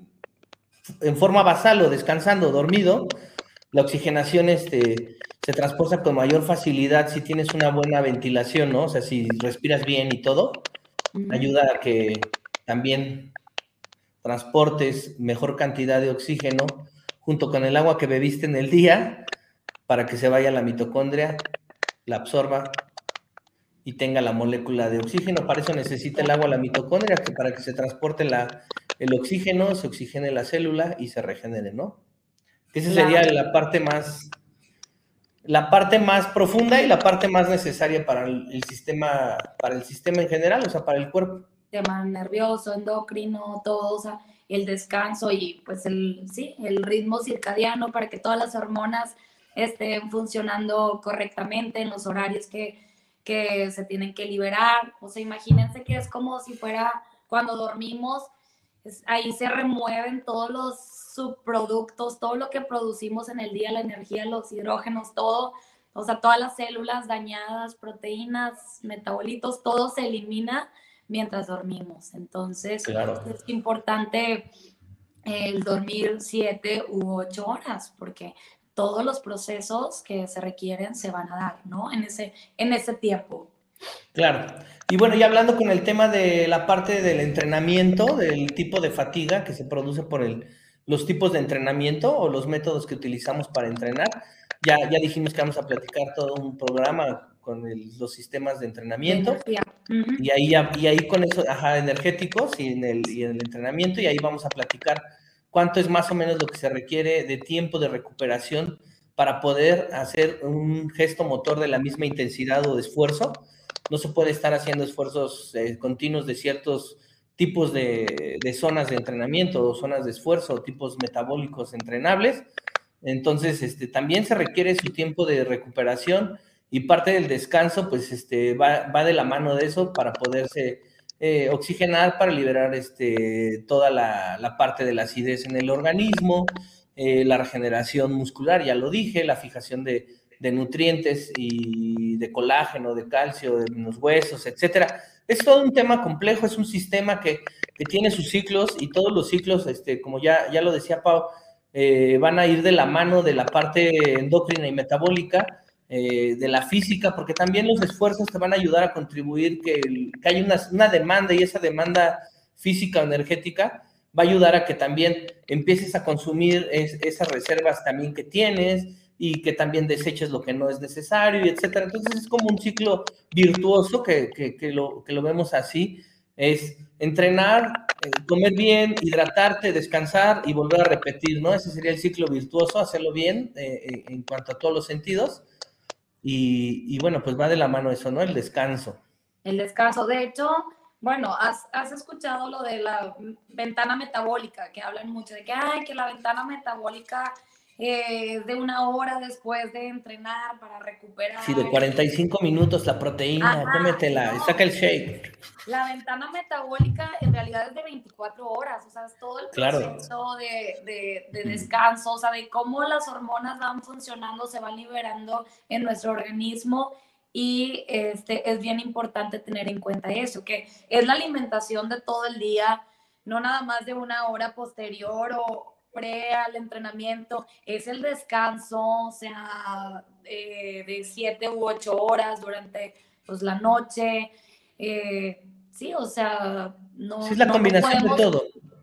en forma basal o descansando, dormido, la oxigenación este, se transporta con mayor facilidad si tienes una buena ventilación, ¿no? O sea, si respiras bien y todo, uh-huh. Ayuda a que también transportes mejor cantidad de oxígeno junto con el agua que bebiste en el día para que se vaya a la mitocondria, la absorba y tenga la molécula de oxígeno. Para eso necesita el agua la mitocondria, que para que se transporte la, el oxígeno, se oxigene la célula y se regenere, ¿no? Esa claro. sería la parte más, la parte más profunda y la parte más necesaria para el, el sistema, para el sistema en general, o sea, para el cuerpo. Tema nervioso, endocrino, todo, o sea, el descanso y pues el, sí, el ritmo circadiano para que todas las hormonas estén funcionando correctamente en los horarios que, que se tienen que liberar. O sea, imagínense que es como si fuera cuando dormimos, es, ahí se remueven todos los subproductos, todo lo que producimos en el día, la energía, los hidrógenos, todo, o sea, todas las células dañadas, proteínas, metabolitos, todo se elimina mientras dormimos. Entonces, claro. Es importante el dormir siete u ocho horas, porque todos los procesos que se requieren se van a dar, ¿no? En ese, en ese tiempo. Claro. Y bueno, ya hablando con el tema de la parte del entrenamiento, del tipo de fatiga que se produce por el, los tipos de entrenamiento o los métodos que utilizamos para entrenar, ya, ya dijimos que vamos a platicar todo un programa con el, los sistemas de entrenamiento. De uh-huh. y, ahí, y ahí con eso, ajá, energéticos y en, el, y en el entrenamiento, y ahí vamos a platicar cuánto es más o menos lo que se requiere de tiempo de recuperación para poder hacer un gesto motor de la misma intensidad o de esfuerzo. No se puede estar haciendo esfuerzos eh, continuos de ciertos tipos de, de zonas de entrenamiento o zonas de esfuerzo, tipos metabólicos entrenables. Entonces, este, también se requiere su tiempo de recuperación, y parte del descanso, pues, este, va, va de la mano de eso para poderse eh, oxigenar, para liberar este, toda la, la parte de la acidez en el organismo, eh, la regeneración muscular, ya lo dije, la fijación de de nutrientes y de colágeno, de calcio, en los huesos, etcétera. es todo un tema complejo, es un sistema que, que tiene sus ciclos y todos los ciclos, este, como ya, ya lo decía Pau, eh, van a ir de la mano de la parte endocrina y metabólica, eh, de la física, porque también los esfuerzos te van a ayudar a contribuir que, el, que haya una, una demanda y esa demanda física o energética va a ayudar a que también empieces a consumir es, esas reservas también que tienes y que también deseches lo que no es necesario, y etcétera. Entonces es como un ciclo virtuoso que, que, que, lo, que lo vemos así, es entrenar, eh, comer bien, hidratarte, descansar y volver a repetir, ¿no? Ese sería el ciclo virtuoso, hacerlo bien eh, en cuanto a todos los sentidos. Y, y bueno, pues va de la mano eso, ¿no? El descanso. El descanso. De hecho, bueno, has, has escuchado lo de la ventana metabólica, que hablan mucho de que, ay, que la ventana metabólica eh, de una hora después de entrenar para recuperar. Sí, de cuarenta y cinco minutos la proteína, Ajá, cómetela, no. saca el shake. La ventana metabólica en realidad es de veinticuatro horas, o sea, es todo el proceso claro. de, de, de descanso, o sea, de cómo las hormonas van funcionando, se van liberando en nuestro organismo. Y este, es bien importante tener en cuenta eso, que es la alimentación de todo el día, no nada más de una hora posterior o pre al entrenamiento, es el descanso, o sea, eh, de siete u ocho horas durante pues, la noche. Eh, sí, o sea, no, sí, es la no combinación podemos, de todo.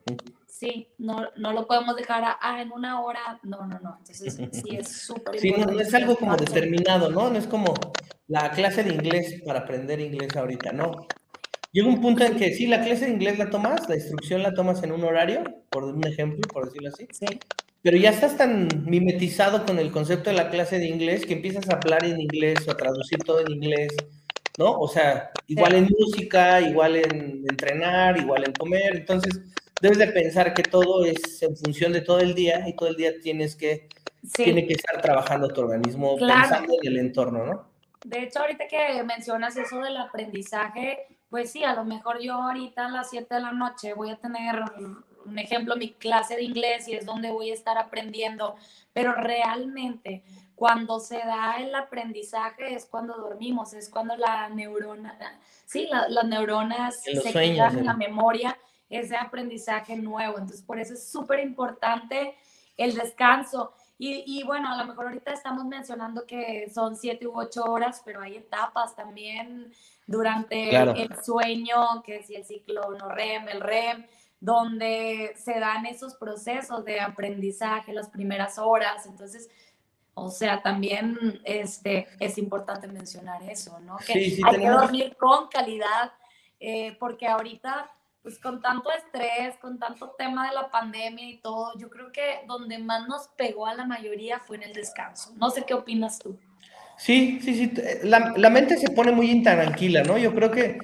Sí, no, no lo podemos dejar a, ah, en una hora, no, no, no, entonces sí es súper sí, importante. no, no es algo como determinado, ¿no? No es como la clase de inglés para aprender inglés ahorita, ¿no? Llega un punto en que sí, la clase de inglés la tomas, la instrucción la tomas en un horario, por un ejemplo, por decirlo así. Sí. Pero ya estás tan mimetizado con el concepto de la clase de inglés que empiezas a hablar en inglés o a traducir todo en inglés, ¿no? O sea, igual sí. En música, igual en entrenar, igual en comer. Entonces, debes de pensar que todo es en función de todo el día y todo el día tienes que, sí. tiene que estar trabajando tu organismo, claro. Pensando en el entorno, ¿no? De hecho, ahorita que mencionas eso del aprendizaje, pues sí, a lo mejor yo ahorita a las siete de la noche voy a tener, un ejemplo, mi clase de inglés y es donde voy a estar aprendiendo, pero realmente cuando se da el aprendizaje es cuando dormimos, es cuando la neurona, sí, la, las neuronas en los se sueños, quedan ¿eh? en la memoria, ese aprendizaje nuevo. Entonces, por eso es súper importante el descanso. Y, y bueno, a lo mejor ahorita estamos mencionando que son siete u ocho horas, pero hay etapas también durante claro. el, el sueño, que si el ciclo no REM, el REM, donde se dan esos procesos de aprendizaje las primeras horas. Entonces, o sea, también este, es importante mencionar eso, ¿no? Que sí, sí, hay tenemos... que dormir con calidad, eh, porque ahorita, pues con tanto estrés, con tanto tema de la pandemia y todo, yo creo que donde más nos pegó a la mayoría fue en el descanso. No sé qué opinas tú. Sí, sí, sí. La, la mente se pone muy intranquila, ¿no? Yo creo que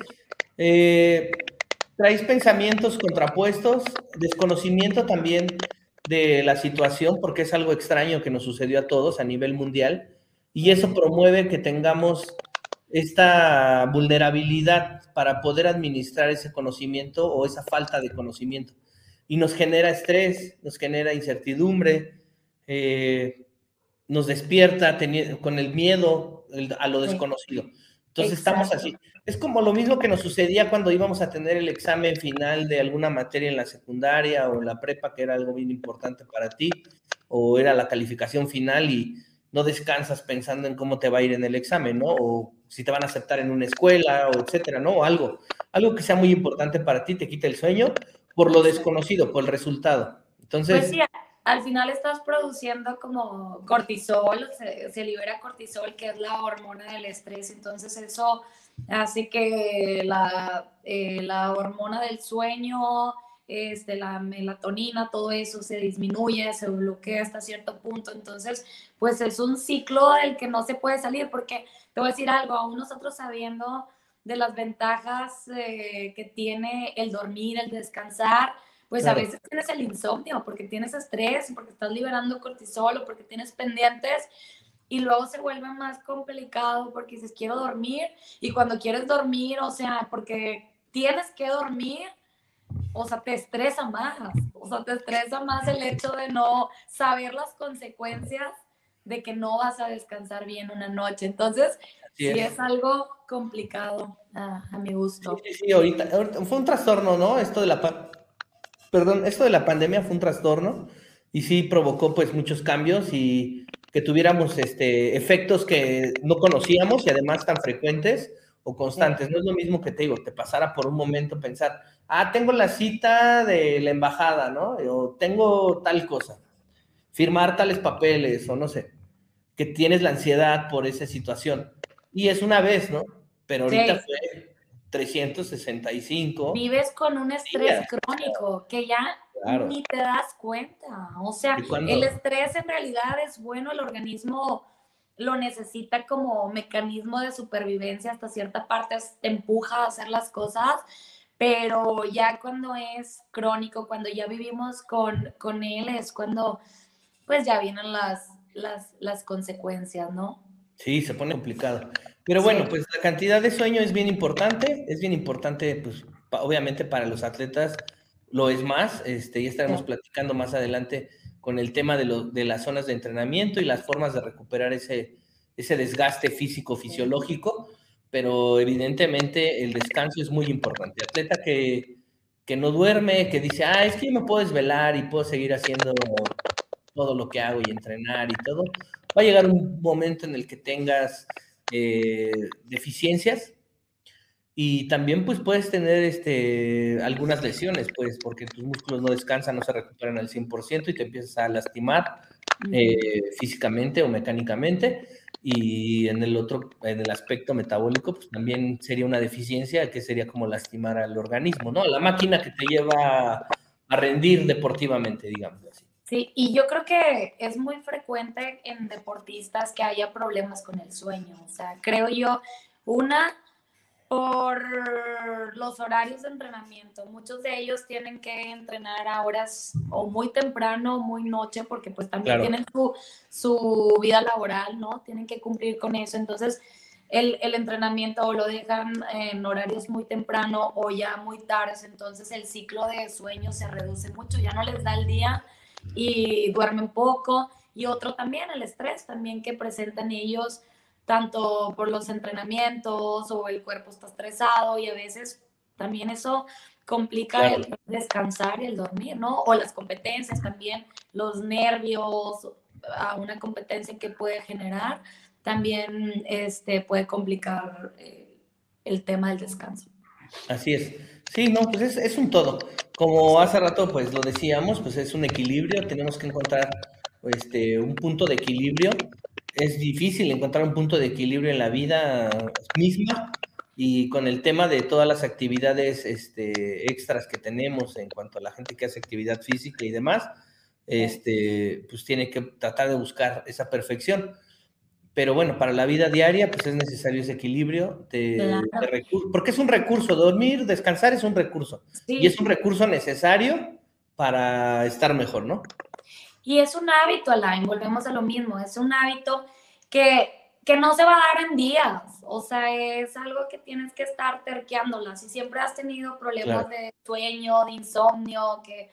eh, traes pensamientos contrapuestos, desconocimiento también de la situación, porque es algo extraño que nos sucedió a todos a nivel mundial, y eso promueve que tengamos esta vulnerabilidad para poder administrar ese conocimiento o esa falta de conocimiento. Y nos genera estrés, nos genera incertidumbre, eh, nos despierta con el miedo a lo desconocido. Entonces Exacto. Estamos así. Es como lo mismo que nos sucedía cuando íbamos a tener el examen final de alguna materia en la secundaria o en la prepa, que era algo bien importante para ti, o era la calificación final y no descansas pensando en cómo te va a ir en el examen, ¿no? O si te van a aceptar en una escuela, o etcétera, ¿no? O algo, algo que sea muy importante para ti, te quita el sueño por lo desconocido, por el resultado. Entonces... Pues sí, al final estás produciendo como cortisol, se, se libera cortisol, que es la hormona del estrés, entonces eso hace que la, eh, la hormona del sueño, este, la melatonina, todo eso se disminuye, se bloquea hasta cierto punto, entonces pues es un ciclo del que no se puede salir, porque te voy a decir algo, aún nosotros sabiendo de las ventajas eh, que tiene el dormir, el descansar, pues claro. A veces tienes el insomnio porque tienes estrés, porque estás liberando cortisol o porque tienes pendientes y luego se vuelve más complicado porque dices quiero dormir y cuando quieres dormir, o sea, porque tienes que dormir, o sea, te estresa más, o sea, te estresa más el hecho de no saber las consecuencias de que no vas a descansar bien una noche. Entonces, Así sí es. es algo complicado a, a mi Sí, gusto. sí, sí, ahorita, ahorita fue un trastorno, ¿no? Esto de la, pa- perdón, esto de la pandemia fue un trastorno y sí provocó pues muchos cambios y que tuviéramos este, efectos que no conocíamos y además tan frecuentes o Sí, constantes. No es lo mismo que te digo, te pasara por un momento pensar, ah, tengo la cita de la embajada, ¿no? O tengo tal cosa, firmar tales papeles o no sé, que tienes la ansiedad por esa situación. Y es una vez, ¿no? Pero ahorita sí. fue trescientos sesenta y cinco Vives con un estrés días. crónico que ya Claro. ni te das cuenta. O sea, ¿Y el cuándo? estrés en realidad es bueno, el organismo lo necesita como mecanismo de supervivencia hasta cierta parte, te empuja a hacer las cosas, pero ya cuando es crónico, cuando ya vivimos con, con él, es cuando pues ya vienen las, las, las consecuencias, ¿no? Sí, se pone complicado. Pero Sí, bueno, pues la cantidad de sueño es bien importante, es bien importante, pues pa- obviamente para los atletas lo es más, este, ya estaremos sí. platicando más adelante con el tema de, lo- de las zonas de entrenamiento y las formas de recuperar ese, ese desgaste Sí. físico-fisiológico, pero evidentemente el descanso es muy importante. Atleta que, que no duerme, que dice, ah, es que yo me puedo desvelar y puedo seguir haciendo todo lo que hago y entrenar y todo, va a llegar un momento en el que tengas eh, deficiencias y también pues puedes tener este, algunas lesiones, pues porque tus músculos no descansan, no se recuperan al cien por ciento y te empiezas a lastimar Ujú. eh, físicamente o mecánicamente. Y en el otro, en el aspecto metabólico, pues también sería una deficiencia que sería como lastimar al organismo, ¿no? La máquina que te lleva a rendir deportivamente, digamos así. Sí, y yo creo que es muy frecuente en deportistas que haya problemas con el sueño. O sea, creo yo, una, por los horarios de entrenamiento. Muchos de ellos tienen que entrenar a horas o muy temprano o muy noche porque pues también Claro. tienen su, su vida laboral, ¿no? Tienen que cumplir con eso. Entonces, el, el entrenamiento o lo dejan en horarios muy temprano o ya muy tardes. Entonces, el ciclo de sueño se reduce mucho, ya no les da el día y duermen poco. Y otro también, el estrés también que presentan ellos, tanto por los entrenamientos o el cuerpo está estresado y a veces también eso complica Claro. el descansar y el dormir, ¿no? O las competencias también, los nervios a una competencia que puede generar, también este, puede complicar eh, el tema del descanso. Así es. Sí, no, pues es, es un todo. Como hace rato, pues lo decíamos, pues es un equilibrio. Tenemos que encontrar este, un punto de equilibrio. Es difícil encontrar un punto de equilibrio en la vida misma y con el tema de todas las actividades este, extras que tenemos en cuanto a la gente que hace actividad física y demás, este, pues tiene que tratar de buscar esa perfección. Pero bueno, para la vida diaria, pues es necesario ese equilibrio de, de Claro. recursos, porque es un recurso, dormir, descansar es un recurso, y es Sí, un recurso necesario para estar mejor, ¿no? y es un hábito, Alain, volvemos a lo mismo, es un hábito que, que no se va a dar en días, o sea, es algo que tienes que estar terqueándola. Si siempre has tenido problemas Claro, de sueño, de insomnio, que,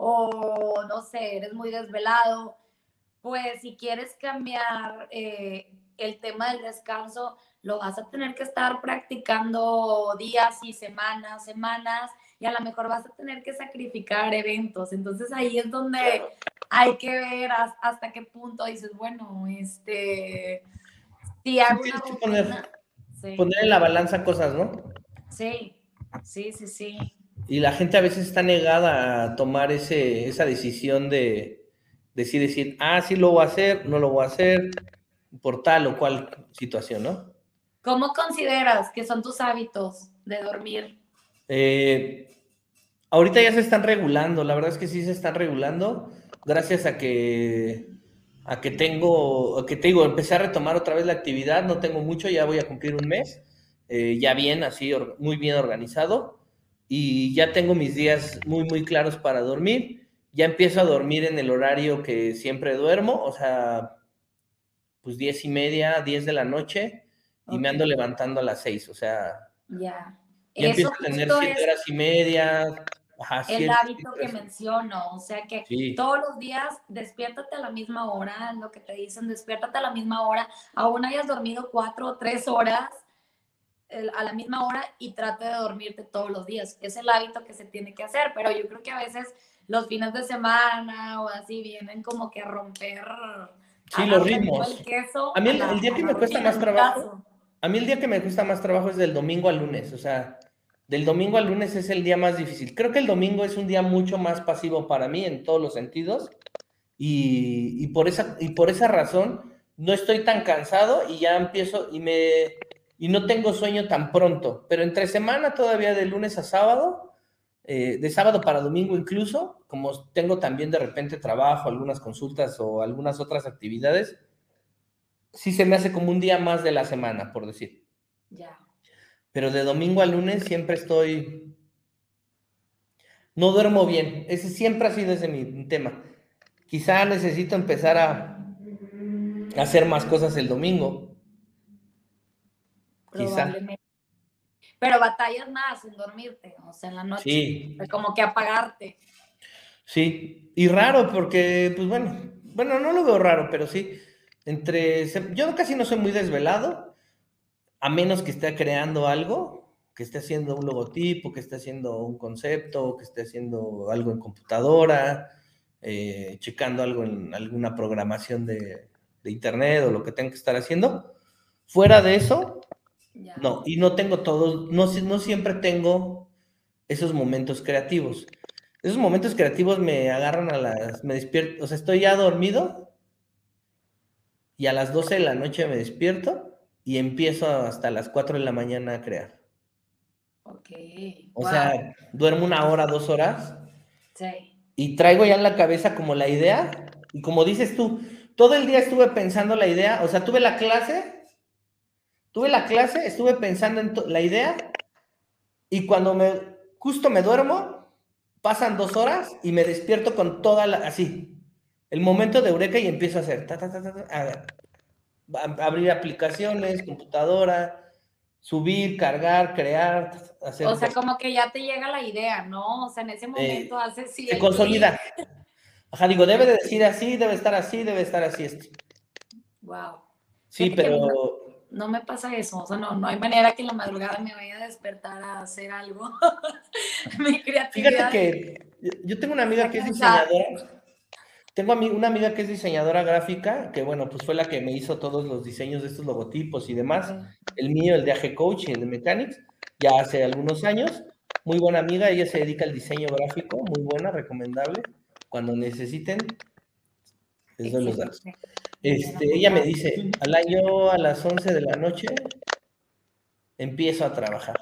o no sé, eres muy desvelado, pues si quieres cambiar eh, el tema del descanso, lo vas a tener que estar practicando días y semanas, semanas, y a lo mejor vas a tener que sacrificar eventos. Entonces ahí es donde claro. hay que ver hasta qué punto dices, bueno, este, si Sí, hago una tienes que rutina, poner, sí, poner en la balanza cosas, ¿no? sí, sí, sí, sí. Y la gente a veces está negada a tomar ese, esa decisión de, de sí decir, ah, sí lo voy a hacer, no lo voy a hacer, por tal o cual situación, ¿no? ¿Cómo consideras que son tus hábitos de dormir? Eh, Ahorita ya se están regulando, la verdad es que sí se están regulando, gracias a que, a que tengo, a que te digo, empecé a retomar otra vez la actividad, no tengo mucho, ya voy a cumplir un mes, eh, ya bien, así, or- muy bien organizado, y ya tengo mis días muy, muy claros para dormir, ya empiezo a dormir en el horario que siempre duermo, o sea, pues diez y media, diez de la noche, y me Ok, ando levantando a las seis, o sea, ya. ya Eso empiezo a tener justo siete es horas y media, Ajá, el cierto, hábito que menciono, o sea que sí. todos los días despiértate a la misma hora, lo que te dicen, despiértate a la misma hora, aún hayas dormido cuatro o tres horas el, a la misma hora y trata de dormirte todos los días. Es el hábito que se tiene que hacer, pero yo creo que a veces los fines de semana o así vienen como que a romper, a Sí, los darle todo el ritmos. A queso mí a el, la, el día a que la me cuesta rutina, más en mi trabajo, caso. a mí el día que me cuesta más trabajo es del domingo al lunes, o sea, del domingo al lunes es el día más difícil. Creo que el domingo es un día mucho más pasivo para mí en todos los sentidos y, y por esa, y por esa razón no estoy tan cansado y ya empiezo y me y no tengo sueño tan pronto, pero entre semana todavía de lunes a sábado, eh, de sábado para domingo incluso, como tengo también de repente trabajo, algunas consultas o algunas otras actividades, sí se me hace como un día más de la semana, por decir. Ya. Pero de domingo a lunes siempre estoy, no duermo bien. Ese siempre ha sido ese mi tema. Quizá necesito empezar a, a hacer más cosas el domingo. Quizá. Probablemente. Pero batallas más en dormirte, o sea, en la noche. O Sí, sea, como que apagarte. sí. Y raro porque, pues bueno, bueno, no lo veo raro, pero sí. Entre, yo casi no soy muy desvelado, a menos que esté creando algo, que esté haciendo un logotipo, que esté haciendo un concepto, que esté haciendo algo en computadora, eh, checando algo en alguna programación de, de internet o lo que tenga que estar haciendo. Fuera de eso, Ya. no, y no tengo todos, no, no siempre tengo esos momentos creativos. Esos momentos creativos me agarran a las, me despierto, o sea, estoy ya dormido y a las doce de la noche me despierto y empiezo hasta las cuatro de la mañana a crear. Ok. O Wow. sea, duermo una hora, dos horas Sí. y traigo ya en la cabeza como la idea y como dices tú, todo el día estuve pensando la idea, o sea, tuve la clase, tuve la clase, estuve pensando en la idea y cuando me, justo me duermo, pasan dos horas y me despierto con toda la, así, el momento de eureka y empiezo a hacer, ta, ta, ta, ta, ta, a ver, abrir aplicaciones, computadora, subir, cargar, crear, O hacer, sea, como que ya te llega la idea, ¿no? O sea, en ese momento eh, haces sí se el clic. consolida. Ajá, digo, debe de decir así, debe estar así, debe estar así esto. Wow. Sí, Fíjate que a mí no, pero no me pasa eso. O sea, no, no hay manera que en la madrugada me vaya a despertar a hacer algo. Mi fíjate creatividad que yo tengo una amiga está que es cansada. diseñadora, tengo una amiga que es diseñadora gráfica, que bueno, pues fue la que me hizo todos los diseños de estos logotipos y demás. Sí. El mío, el de A G Coach y el de Mechanics, ya hace algunos años. Muy buena amiga, ella se dedica al diseño gráfico, muy buena, recomendable. Cuando necesiten, les doy los datos. Excelente. Muy bien Este, ella me apuntado. dice, al año a las once de la noche empiezo a trabajar.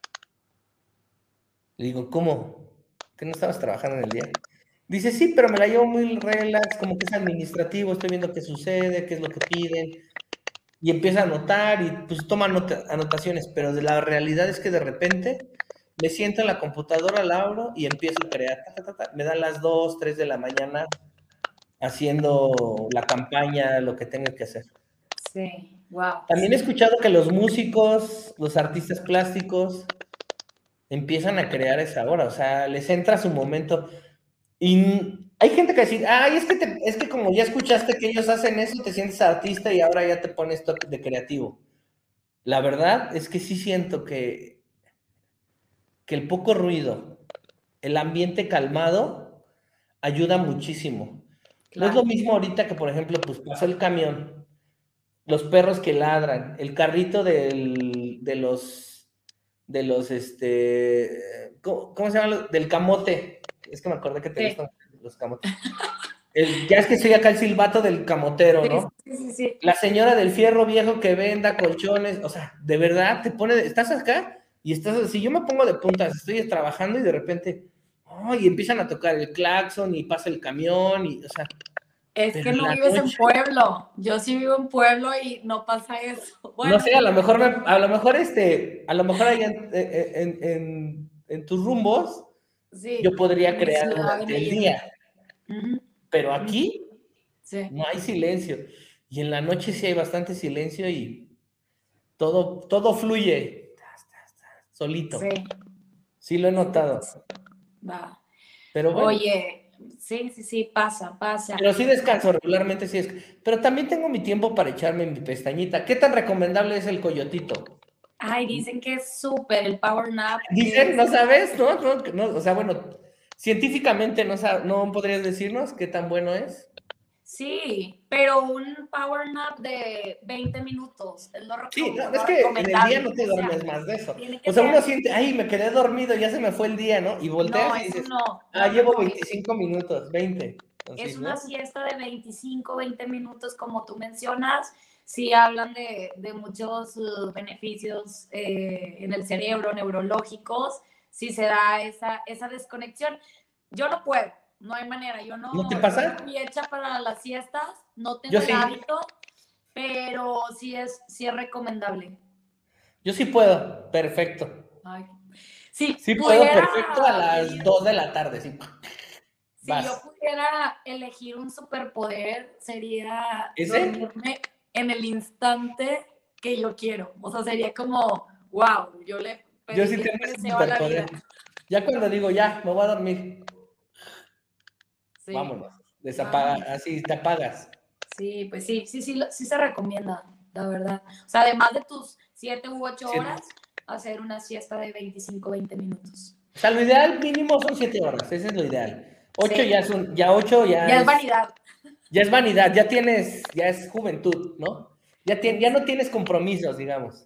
Le digo, ¿cómo? ¿Que no estabas trabajando en el día? Dice, sí, pero me la llevo muy relax, como que es administrativo, estoy viendo qué sucede, qué es lo que piden, y empieza a anotar y pues toma nota, anotaciones, pero de la realidad es que de repente me siento en la computadora, la abro y empiezo a crear. Ta, ta, ta, ta. Me dan las dos, tres de la mañana haciendo la campaña, lo que tengo que hacer. Sí, wow. También he escuchado que los músicos, los artistas plásticos, empiezan a crear a esa hora, o sea, les entra su momento. Y hay gente que dice, ay, es que, te, es que como ya escuchaste que ellos hacen eso, te sientes artista y ahora ya te pones de creativo. La verdad es que sí siento que, que el poco ruido, el ambiente calmado, ayuda muchísimo. No es lo Claro. mismo ahorita que, por ejemplo, pues pasó el camión, los perros que ladran, el carrito del, de los, de los, este, ¿cómo, cómo se llama? Del camote. Es que me acordé que te Sí, gustan los camotes. El, ya es que estoy acá el silbato del camotero, sí, ¿no? sí, sí, sí. La señora del fierro viejo que venda colchones, o sea, de verdad te pone, estás acá y estás así, yo me pongo de puntas, estoy trabajando y de repente, oh, y empiezan a tocar el claxon y pasa el camión y, o sea, Es pero que en no la vives en noche, pueblo. Yo sí vivo en pueblo y no pasa eso. no Bueno, sé, a lo mejor, me, a lo mejor este, a lo mejor ahí en, en, en, en tus rumbos, yo sí, podría en mi crear ciudad, en durante el Allende. día, Ujú, pero ujú. aquí Sí, no hay silencio y en la noche sí hay bastante silencio y todo, todo fluye solito. sí. Sí lo he Fíjate que notado. sí. Va. Pero bueno. Oye, sí, sí, sí, pasa, pasa. Pero sí descanso regularmente, sí es. Pero también tengo mi tiempo para echarme mi pestañita. ¿Qué tan recomendable es el coyotito? Ay, dicen que es súper el power nap. Dicen, Es, ¿no sabes? ¿No? No, no, o sea, bueno, científicamente no, sab- no podrías decirnos qué tan bueno es. sí, pero un power nap de veinte minutos es lo, Sí, reco- no, es lo que en el día recomendable. no te O sea, duermes más de eso. tiene O que sea, uno ser, siente, ay, me quedé dormido, ya se me fue el día, ¿no? Y no, volteas y eso dices, no, ah, no, no, llevo no. veinticinco minutos, veinte. Es Así, una ¿no? siesta de veinticinco, veinte minutos, como tú mencionas. Sí hablan de, de muchos uh, beneficios eh, en el cerebro, neurológicos, si se da esa, esa desconexión. Yo no puedo, no hay manera. Yo ¿No te no, yo no pasa? fui hecha para las siestas, no Yo tengo el sí, hábito, pero sí es, sí es recomendable. yo sí puedo, perfecto. Ay. Si Sí puedo, pudiera perfecto, a las pedir, dos de la tarde, sí. si yo Vas. pudiera elegir un superpoder, sería ¿Ese? dormirme en el instante que yo quiero. O sea, sería como, wow, yo le Yo sí pediría tengo ese ese deseo a la superpoder. vida. Ya cuando digo, ya, me voy a dormir, Sí, vámonos, desapaga, vámonos. así te apagas. Sí, pues sí, sí, sí, sí se recomienda, la verdad. O sea, además de tus siete u ocho Sí. horas, hacer una siesta de veinticinco, veinte minutos. O sea, lo ideal mínimo son siete horas, ese es lo ideal. Ocho Sí, ya es un, ya ocho ya ya es es, vanidad. ya es vanidad, ya tienes, ya es juventud, ¿no? Ya, tien, ya Ex- no tienes compromisos, digamos.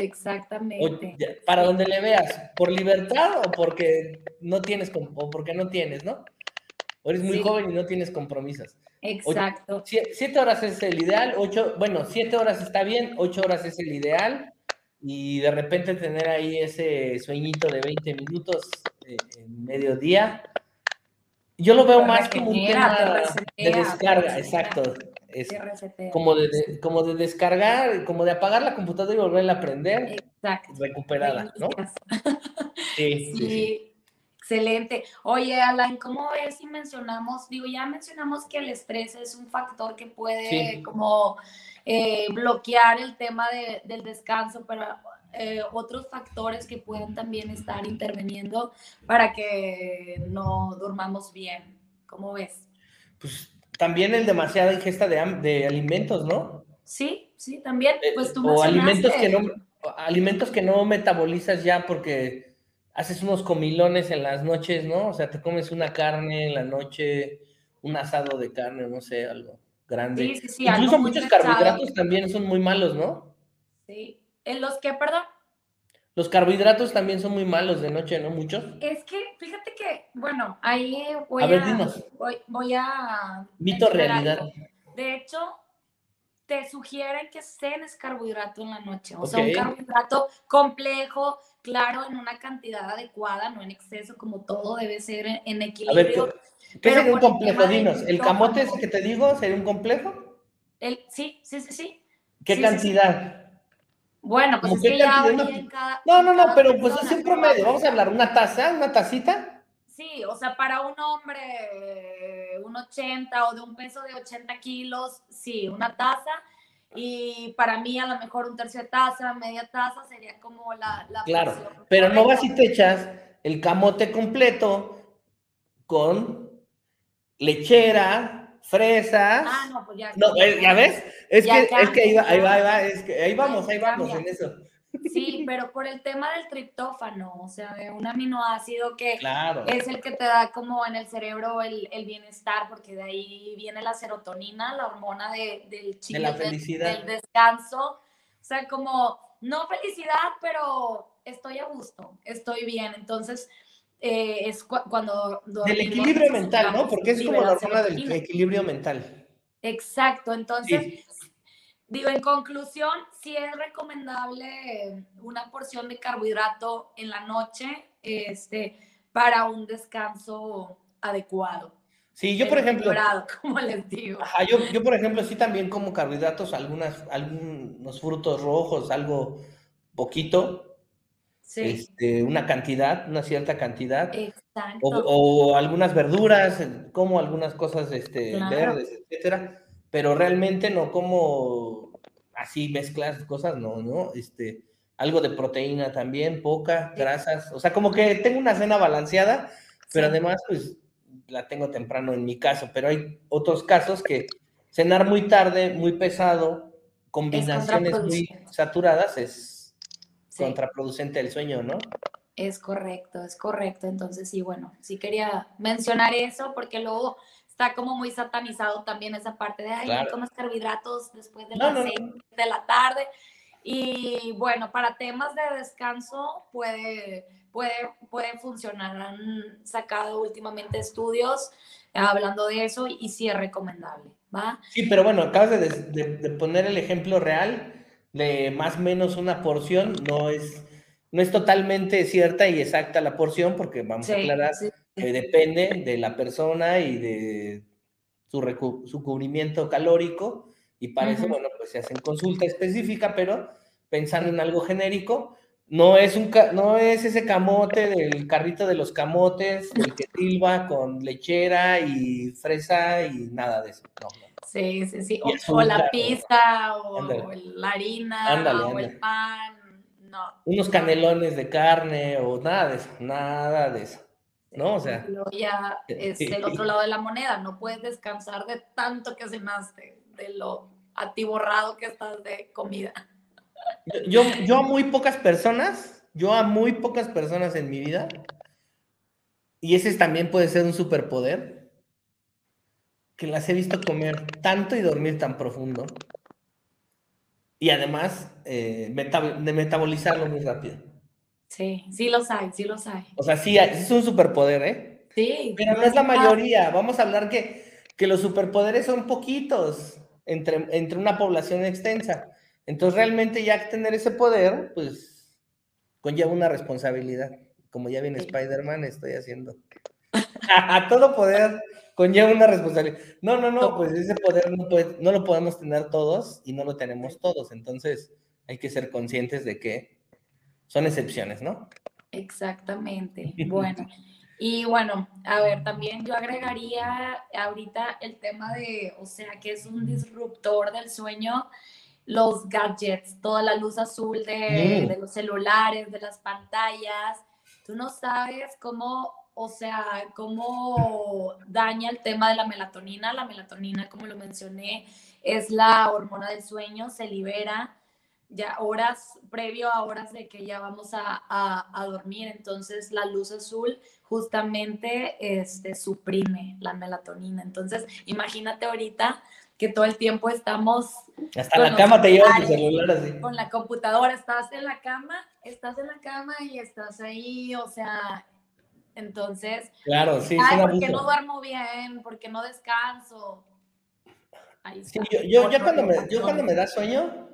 O exactamente. ya- para Sí, donde le veas, por libertad o porque no tienes, com- o porque no tienes, ¿no? O eres muy sí, joven y no tienes compromisos. O- exacto. sie- siete horas es el ideal, ocho, bueno, siete horas está bien, ocho horas es el ideal, y de repente tener ahí ese sueñito de veinte minutos eh, en mediodía. Yo lo veo Te más como un tema regenera, te de resetea, te descarga, resetea, exacto. Es te resetea. como de, como de descargar, como de apagar la computadora y volverla a prender, Exacto. recuperada, ¿no? Reinicias. Sí, sí, sí. Sí, excelente. Oye, Alan, ¿cómo ves si mencionamos, digo, ya mencionamos que el estrés es un factor que puede Sí. como eh, bloquear el tema de, del descanso, pero eh, otros factores que pueden también estar interviniendo para que no durmamos bien? ¿Cómo ves? Pues también el demasiada ingesta de, am- de alimentos, ¿no? Sí, sí, también. Pues Eh, tú o alimentos que no, mencionaste, alimentos que no metabolizas ya porque haces unos comilones en las noches, ¿no? O sea, te comes una carne en la noche, un asado de carne, no sé, algo sí, grande. sí, sí, algo Incluso muy muchos pesado. carbohidratos también son muy malos, ¿no? Sí. ¿En los que, perdón? Los carbohidratos también son muy malos de noche, ¿no? Muchos. Es que, fíjate que, bueno, ahí A voy ver, a, dinos, voy, voy a mito o mencionar realidad. algo. De hecho, te sugieren que cenes carbohidrato en la noche, o Ok. sea, un carbohidrato complejo, claro, en una cantidad adecuada, no en exceso, como todo debe ser en, en A ver, equilibrio, ¿qué, qué pero sería un por el complejo? tema del Dinos, ¿el camote triptófano. ese que te digo sería un complejo? El, sí, sí, sí, sí, ¿Qué sí, sí, sí. cantidad? Bueno, pues ¿Cómo es qué que ya cantidad? varía Una- en cada, No, en no, no, cada pero pues así persona, en pero promedio. vamos. Vamos a hablar, ¿una taza? ¿Una tacita? Sí, o sea, para un hombre, eh, un ochenta o de un peso de ochenta kilos, sí, una taza. Y para mí, a lo mejor un tercio de taza, media taza sería como la, la Claro, porción pero no vas correcta. y te echas el camote completo con lechera, Ah, fresas. no, pues ya No, cambia eh, ¿ya todo. ves? Es Ya que, es que ahí cambia, va, ahí va, ahí claro. va, es que ahí vamos, Ahí ahí vamos en cambia. eso. Sí, pero por el tema del triptófano, o sea, de un aminoácido que Claro, es el que te da como en el cerebro el, el bienestar, porque de ahí viene la serotonina, la hormona de, del de la chill, del, del felicidad. descanso. O sea, como, no felicidad, pero estoy a gusto, estoy bien. Entonces, eh, es cu cuando Del dormimos equilibrio mental, ¿no? necesitamos Porque es como la liberar hormona del serotonina. equilibrio mental. Exacto, entonces Sí. digo, en conclusión, sí es recomendable una porción de carbohidrato en la noche, este, para un descanso adecuado, Sí, yo por pero ejemplo, equilibrado, como les digo. ajá, yo, yo por ejemplo sí también como carbohidratos, algunas, algunos frutos rojos, algo poquito, Sí, este, una cantidad, una cierta cantidad, o, exacto, o algunas verduras, como algunas cosas este, claro. verdes, etcétera, pero realmente no como así mezclas cosas, no, ¿no? Este, algo de proteína también, poca, Sí, grasas, o sea, como que tengo una cena balanceada, pero Sí, además, pues, la tengo temprano en mi caso, pero hay otros casos que cenar muy tarde, muy pesado, es combinaciones muy contraproducente. saturadas es Sí. contraproducente del sueño, ¿no? Es correcto, es correcto. Entonces, sí, bueno, sí quería mencionar eso porque luego está como muy satanizado también esa parte de, ay, no Claro. comas carbohidratos después de No, las no, seis no. de la tarde. Y bueno, para temas de descanso puede, puede, puede funcionar. Han sacado últimamente estudios eh, hablando de eso y sí es recomendable, ¿va? Sí, pero bueno, acabas de, de- de poner el ejemplo real de más o menos una porción, no es, no es totalmente cierta y exacta la porción, porque vamos a Sí, aclarar sí, que sí. depende de la persona y de su, recu- su cubrimiento calórico, y para eso, Ujú, bueno, pues se hacen consulta específica, pero pensando sí. en algo genérico, no es, un, ca- no es ese camote del carrito de los camotes, del que silba con lechera y fresa y nada de eso, no, no. Sí, sí, sí. Y O, o la azúcar, o- pizza, o, ándale, o la harina, ándale, o el ándale. pan. No, Unos no, no. canelones de carne o nada de eso, nada de eso, Sí, ¿no? O porque sea, luego ya es el otro lado de la moneda. No puedes descansar de tanto que cenaste, de lo atiborrado que estás de comida. yo, yo, yo a muy pocas personas, yo a muy pocas personas en mi vida, y ese también puede ser un superpoder, que las he visto comer tanto y dormir tan profundo, y además eh, metab de metabolizarlo muy rápido. Sí, sí los hay, sí los hay. O sea, sí, es un superpoder, ¿eh? Sí, Pero no no es es la nada. mayoría. Vamos a hablar que, que los superpoderes son poquitos entre, entre una población extensa. Entonces, realmente ya tener ese poder, pues, conlleva una responsabilidad. Como ya viene Sí, Spider-Man, estoy haciendo. A todo poder conlleva una responsabilidad. No, no, no, pues todo. ese poder no, puede, no lo podemos tener todos y no lo tenemos Sí, todos. Entonces, hay que ser conscientes de que son excepciones, ¿no? exactamente. Bueno, y bueno, a ver, también yo agregaría ahorita el tema de, o sea, que es un disruptor del sueño, los gadgets, toda la luz azul de, de Mm, los celulares, de las pantallas. Tú no sabes cómo, o sea, cómo daña el tema de la melatonina. La melatonina, como lo mencioné, es la hormona del sueño, se libera ya horas, previo a horas de que ya vamos a, a, a dormir. Entonces, la luz azul justamente este, suprime la melatonina. Entonces, imagínate ahorita que todo el tiempo estamos hasta con la los cama te llevas tu celulares, celular así. con la computadora, estás en la cama, estás en la cama y estás ahí, o sea, entonces, Claro, sí, es ay, un ¿por qué no abuso. duermo bien? ¿Por qué no descanso? Ahí Sí, está, yo, yo, yo otro cuando de me, yo cuando me factores. da sueño,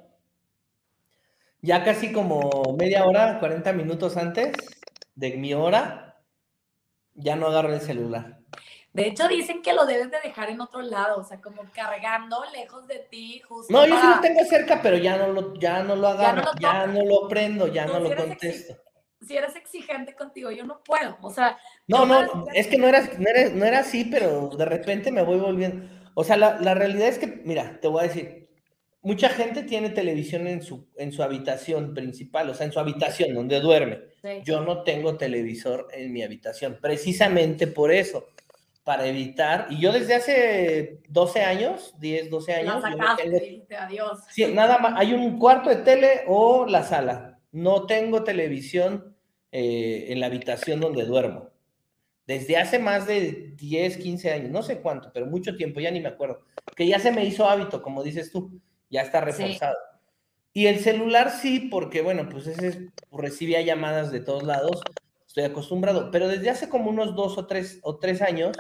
ya casi como media hora, cuarenta minutos antes de mi hora, ya no agarro el celular. De hecho, dicen que lo debes de dejar en otro lado, o sea, como cargando lejos de ti, No, justo yo sí lo para, tengo cerca, pero ya no lo, ya no lo ya no agarro, lo ya tocas. no lo prendo, ya Tú no si lo eres, exi- contesto. si eres exigente contigo, yo no puedo, o sea, No, yo me no, es despierto. que no era, no era, no era así, pero de repente me voy volviendo. O sea, la, la realidad es que, mira, te voy a decir, mucha gente tiene televisión en su, en su habitación principal, o sea, en su habitación donde duerme. Sí, Yo no tengo televisor en mi habitación, precisamente por eso, para evitar, y yo desde hace doce años, diez, doce la años, yo no sacaste, tengo, dijiste adiós. sí, nada más, hay un cuarto de tele o la sala, no tengo televisión eh, en la habitación donde duermo. Desde hace más de diez, quince años, no sé cuánto, pero mucho tiempo, ya ni me acuerdo, que ya se me hizo hábito, como dices tú, ya está Sí, reforzado. Y el celular sí, porque bueno, pues ese es, recibía llamadas de todos lados, estoy acostumbrado, pero desde hace como unos dos o tres, o tres años,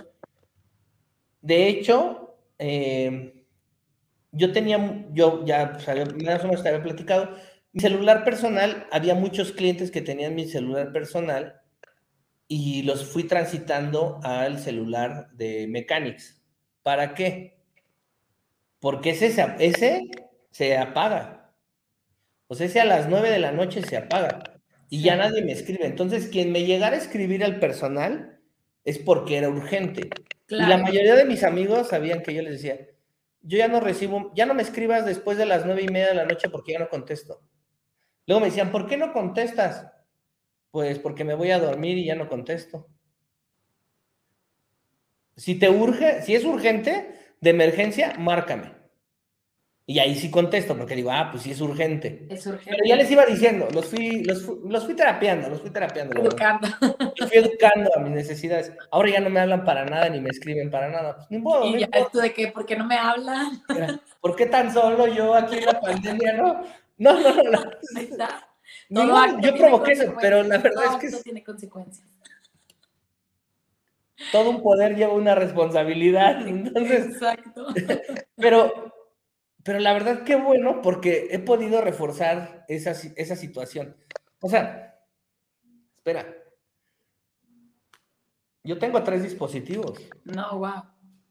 de hecho, eh, yo tenía, yo ya, pues, había, más o menos te había platicado, mi celular personal, había muchos clientes que tenían mi celular personal y los fui transitando al celular de Mechanics. ¿Para qué? Porque ese, se- ese se apaga. O sea, ese a las nueve de la noche se apaga y ya sí, nadie me escribe. Entonces, quien me llegara a escribir al personal es porque era urgente. Y la claro. mayoría de mis amigos sabían que yo les decía, yo ya no recibo, ya no me escribas después de las nueve y media de la noche porque ya no contesto. Luego me decían, ¿por qué no contestas? Pues porque me voy a dormir y ya no contesto. Si te urge, si es urgente, de emergencia, márcame. Y ahí sí contesto, porque digo, ah, pues sí es urgente. Es urgente. Pero ya les iba diciendo, los fui, los fui, los fui terapiando, los fui terapiando. Educando. Los fui educando a mis necesidades. Ahora ya no me hablan para nada, ni me escriben para nada. Pues ni modo, Y no ya importa. esto de que, ¿por qué no me hablan? ¿Por qué tan solo yo aquí en la pandemia, no? No, no, no. no. Ahí está. Ni Todo modo, acto yo tiene provoqué eso, pero la verdad Todo es que acto es, tiene consecuencias. todo un poder lleva una responsabilidad. Entonces, Exacto. pero, pero la verdad qué bueno, porque he podido reforzar esa, esa situación. O sea, espera, yo tengo tres dispositivos. No, wow.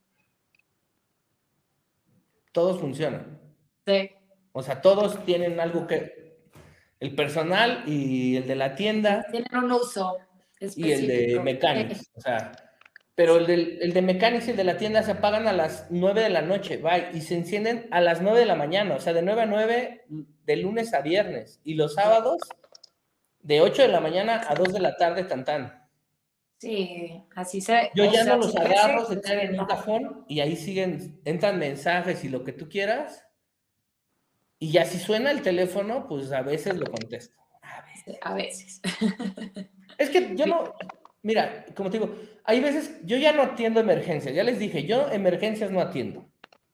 Todos funcionan. Sí. O sea, todos tienen algo que... El personal y el de la tienda. Tienen un uso específico. Y el de Mechanics. O sea, pero el, del, el de Mechanics y el de la tienda se apagan a las nueve de la noche, bye, y se encienden a las nueve de la mañana. O sea, de nueve a nueve, de lunes a viernes. Y los sábados, de ocho de la mañana a dos de la tarde, tan tan. Sí, así se... Yo ya sea, no los sí agarro, crece, se caen en un cajón y ahí siguen, entran mensajes y lo que tú quieras. Y ya si suena el teléfono, pues a veces lo contesto. A veces. A veces. Es que yo no, mira, como te digo, hay veces, yo ya no atiendo emergencias, ya les dije, yo emergencias no atiendo.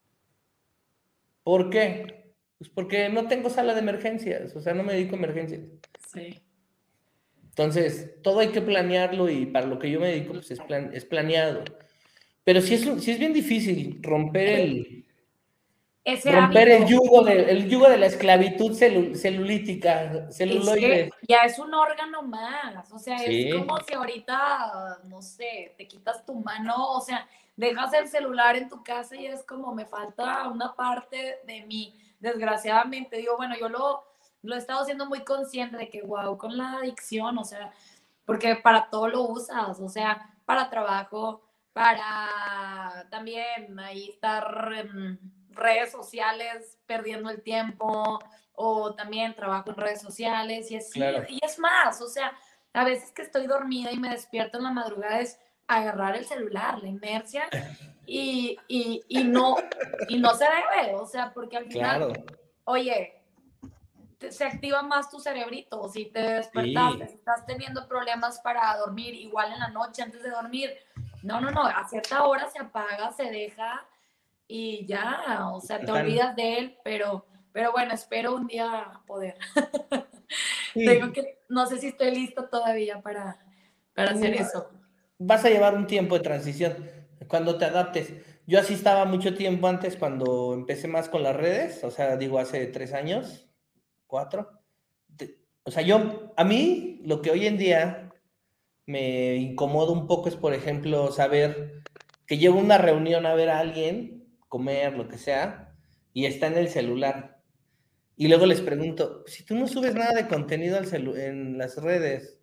¿Por qué? Pues porque no tengo sala de emergencias, o sea, no me dedico a emergencias. Sí. Entonces, todo hay que planearlo y para lo que yo me dedico, pues es, plan, es planeado. Pero sí es, sí es bien difícil romper el... Ese romper hábito, el yugo, de, el yugo de la esclavitud celu, celulítica, celuloide. es que ya es un órgano más, o sea, Sí. es como si ahorita, no sé, te quitas tu mano, o sea, dejas el celular en tu casa y es como me falta una parte de mí, desgraciadamente, digo, bueno, yo lo, lo he estado siendo muy consciente de que, wow, con la adicción, o sea, porque para todo lo usas, o sea, para trabajo, para también ahí estar en redes sociales perdiendo el tiempo, o también trabajo en redes sociales y así, Claro. y es más, o sea, a veces que estoy dormida y me despierto en la madrugada es agarrar el celular, la inercia, y, y, y no, y no se debe, o sea, porque al final, Claro. oye, te, se activa más tu cerebrito, si te despertaste, Sí. si estás teniendo problemas para dormir, igual en la noche antes de dormir, no, no, no, a cierta hora se apaga, se deja y ya, o sea, te olvidas de él, pero, pero bueno, espero un día poder. Sí. Tengo que, no sé si estoy lista todavía para, para hacer no. eso. Vas a llevar un tiempo de transición, cuando te adaptes. Yo así estaba mucho tiempo antes cuando empecé más con las redes, o sea, digo, hace tres años, cuatro. O sea, yo, a mí, lo que hoy en día me incomoda un poco es, por ejemplo, saber que llego a una reunión a ver a alguien, comer, lo que sea, y está en el celular. Y luego les pregunto, si tú no subes nada de contenido al celu- en las redes,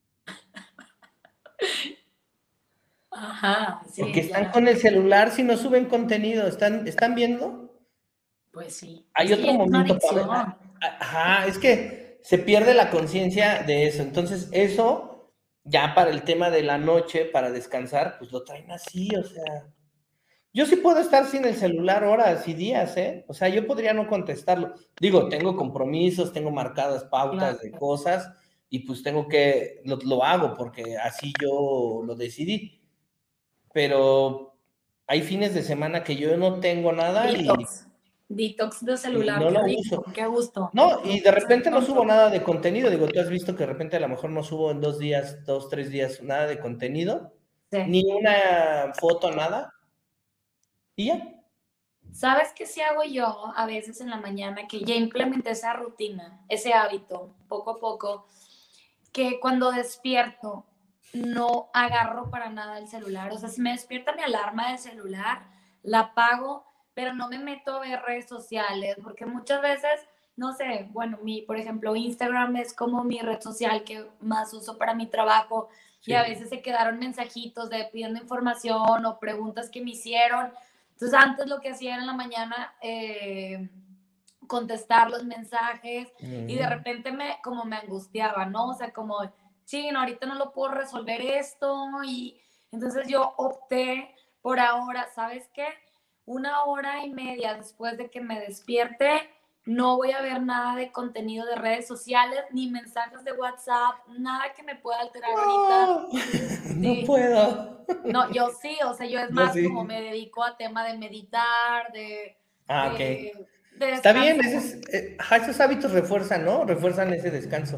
ajá, sí, porque están ya. con el celular si no suben contenido, ¿están, ¿están viendo? Pues sí. Hay es otro que momento para ver. Ajá, es que se pierde la conciencia de eso. Entonces, eso, ya para el tema de la noche, para descansar, pues lo traen así, o sea. Yo sí puedo estar sin el celular horas y días, ¿eh? O sea, yo podría no contestarlo. Digo, tengo compromisos, tengo marcadas pautas claro. de cosas y pues tengo que, lo, lo hago porque así yo lo decidí. Pero hay fines de semana que yo no tengo nada Detox. y, Detox de y celular, no qué lo rico, uso. qué gusto. No, y de repente no subo nada de contenido. Digo, tú has visto que de repente a lo mejor no subo en dos días, dos, tres días, nada de contenido. Sí. Ni una foto, nada. Y ya. ¿Sabes qué sí hago yo a veces en la mañana? Que ya implementé esa rutina, ese hábito, poco a poco, que cuando despierto no agarro para nada el celular. O sea, si me despierta mi alarma del celular, la apago, pero no me meto a ver redes sociales, porque muchas veces, no sé, bueno, mi, por ejemplo, Instagram es como mi red social que más uso para mi trabajo, sí. Y a veces se quedaron mensajitos de pidiendo información o preguntas que me hicieron. Entonces, antes lo que hacía era en la mañana eh, contestar los mensajes mm. y de repente me, como me angustiaba, ¿no? O sea, como, sí, no, ahorita no lo puedo resolver esto y entonces yo opté por ahora, ¿sabes qué? Una hora y media después de que me despierte, no voy a ver nada de contenido de redes sociales, ni mensajes de WhatsApp, nada que me pueda alterar ahorita. No, no Sí. puedo. No, yo sí, o sea, yo es Yo más como me sí. dedico a tema de meditar, de, Ah, ok. de, de Está bien, ese descansar. es, eh, ajá, esos hábitos refuerzan, ¿no? Refuerzan ese descanso.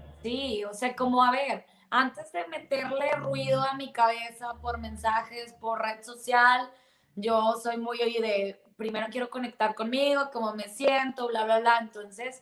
Sí, o sea, como a ver, antes de meterle ruido a mi cabeza por mensajes, por red social, yo soy muy oye de primero quiero conectar conmigo, cómo me siento, bla, bla, bla. Entonces,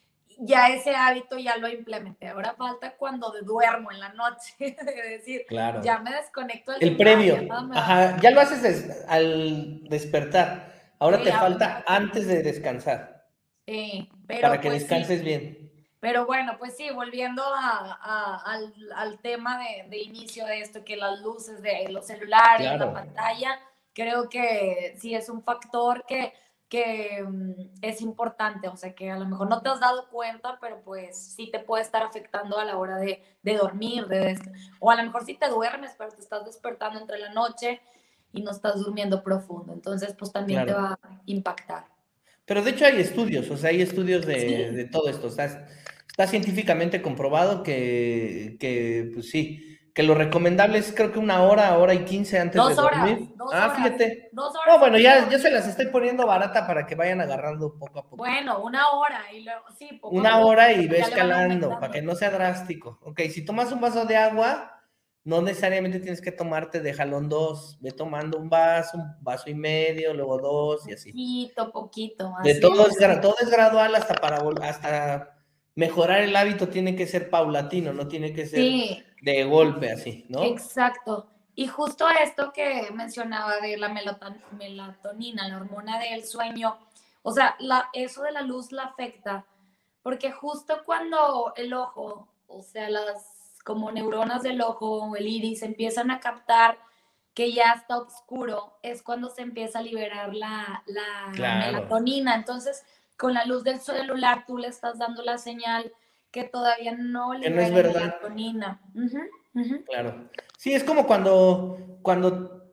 ya ese hábito ya lo implementé. Ahora falta cuando duermo en la noche, de decir, Claro. ya me desconecto del El celular, ya previo. nada me va. Ajá, ya lo haces des- al despertar. Ahora Sí, te ahorita falta sí. antes de descansar, Sí, para pero que pues sí. descanses bien. Pero bueno, pues sí, volviendo a, a- al, al tema de, de inicio de esto, que las luces de los celulares, la Claro. pantalla, creo que sí es un factor que, que mm, es importante, o sea, que a lo mejor no te has dado cuenta, pero pues sí te puede estar afectando a la hora de, de dormir, de des- o a lo mejor sí te duermes, pero te estás despertando entre la noche y no estás durmiendo profundo, entonces pues también te Claro. va a impactar. Pero de hecho hay estudios, o sea, hay estudios de, Sí, de todo esto. O sea, está científicamente comprobado que, que, pues sí, que lo recomendable es creo que una hora, hora y quince antes de dos horas, dormir. dos Ah, horas, fíjate. dos No, horas bueno, antes de ya, ya se dormir. las estoy poniendo barata para que vayan agarrando poco a poco. Bueno, una hora y luego, sí, poco a Una poco, hora y ve pero ya le van escalando, para que aumentando. no sea drástico. Ok, si tomas un vaso de agua, no necesariamente tienes que tomarte de jalón dos. Ve tomando un vaso, un vaso y medio, luego dos y así. Poquito, poquito, De así todo es, empezar. gra- todo es gradual hasta para vol- hasta mejorar el hábito tiene que ser paulatino, no tiene que ser Sí, de golpe así, ¿no? exacto. Y justo esto que mencionaba de la melaton- melatonina, la hormona del sueño, o sea, la, eso de la luz la afecta, porque justo cuando el ojo, o sea, las como neuronas del ojo, el iris, empiezan a captar que ya está oscuro, es cuando se empieza a liberar la, la Claro, melatonina. Entonces, con la luz del celular, tú le estás dando la señal que todavía no que no es libere verdad, melatonina. Ujú, ujú. claro. Sí, es como cuando, cuando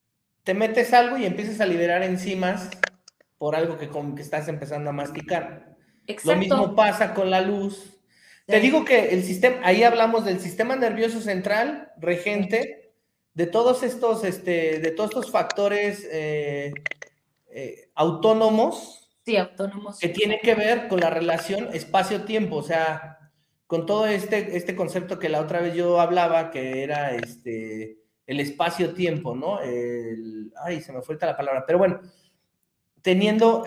te metes algo y empiezas a liberar enzimas por algo que, como que estás empezando a masticar. Lo mismo Exacto. pasa con la luz. Te Sí, digo que el sistema, ahí hablamos del sistema nervioso central sí, regente, de todos estos, este, de todos estos factores eh, eh, autónomos sí, autónomos, que tienen exacto. que ver con la relación espacio-tiempo, o sea, con todo este, este concepto que la otra vez yo hablaba, que era este, el espacio-tiempo, ¿no? El, ay, se me fue la palabra, pero bueno, teniendo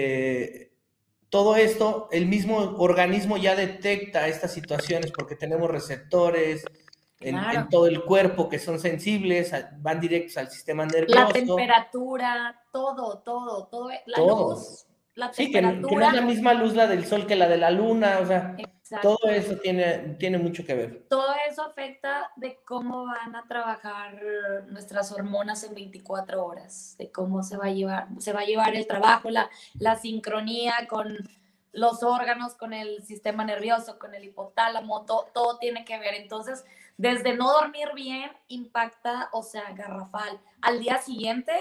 eh, todo esto, el mismo organismo ya detecta estas situaciones porque tenemos receptores en, en Claro. todo el cuerpo que son sensibles, van directos al sistema La nervioso, temperatura, todo, todo, todo, la todo. luz, la Sí, que, que no es temperatura, la misma luz la del sol que la de la luna, o sea, todo exacto. eso tiene, tiene mucho que ver. Todo eso afecta de cómo van a trabajar nuestras hormonas en veinticuatro horas, de cómo se va a llevar, se va a llevar el trabajo, la, la sincronía con los órganos, con el sistema nervioso, con el hipotálamo, to, todo tiene que ver. Entonces, desde no dormir bien impacta, o sea, garrafal, al día siguiente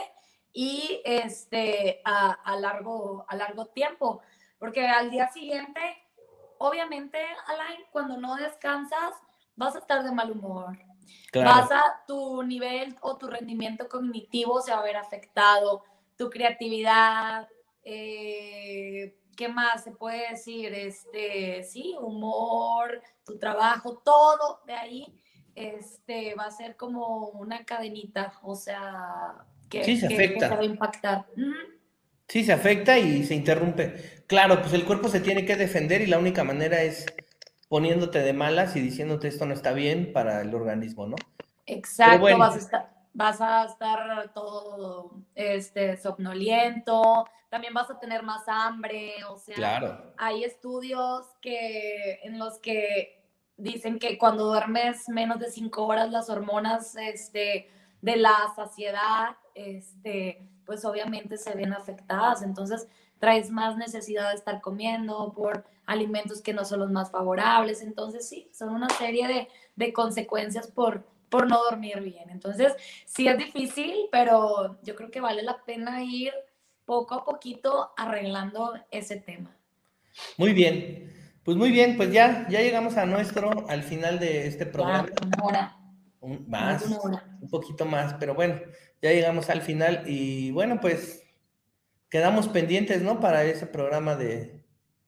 y este, a, a, largo, a largo tiempo, porque al día siguiente, obviamente, Alain, cuando no descansas, vas a estar de mal humor, Claro. vas a, tu nivel o tu rendimiento cognitivo se va a ver afectado, tu creatividad, eh, ¿qué más se puede decir? Este, sí, humor, tu trabajo, todo de ahí, este, va a ser como una cadenita, o sea, Sí, que, se que, que se va a afecta. impactar. Uh-huh. Sí, se afecta y se interrumpe. Claro, pues el cuerpo se tiene que defender y la única manera es poniéndote de malas y diciéndote esto no está bien para el organismo, ¿no? Pero Exacto, bueno, vas a estar, vas a estar todo este, somnoliento, también vas a tener más hambre, o sea, claro, hay estudios que, en los que dicen que cuando duermes menos de cinco horas las hormonas este, de la saciedad, este, pues obviamente se ven afectadas, entonces traes más necesidad de estar comiendo por alimentos que no son los más favorables, entonces sí, son una serie de, de consecuencias por por no dormir bien. Entonces, sí es difícil, pero yo creo que vale la pena ir poco a poquito arreglando ese tema. Muy bien, pues muy bien, pues ya, ya llegamos a nuestro, al final de este programa. Ya, una hora. Un, Más más, de una hora. un poquito más, pero bueno, ya llegamos al final y bueno, pues quedamos pendientes, ¿no? Para ese programa de,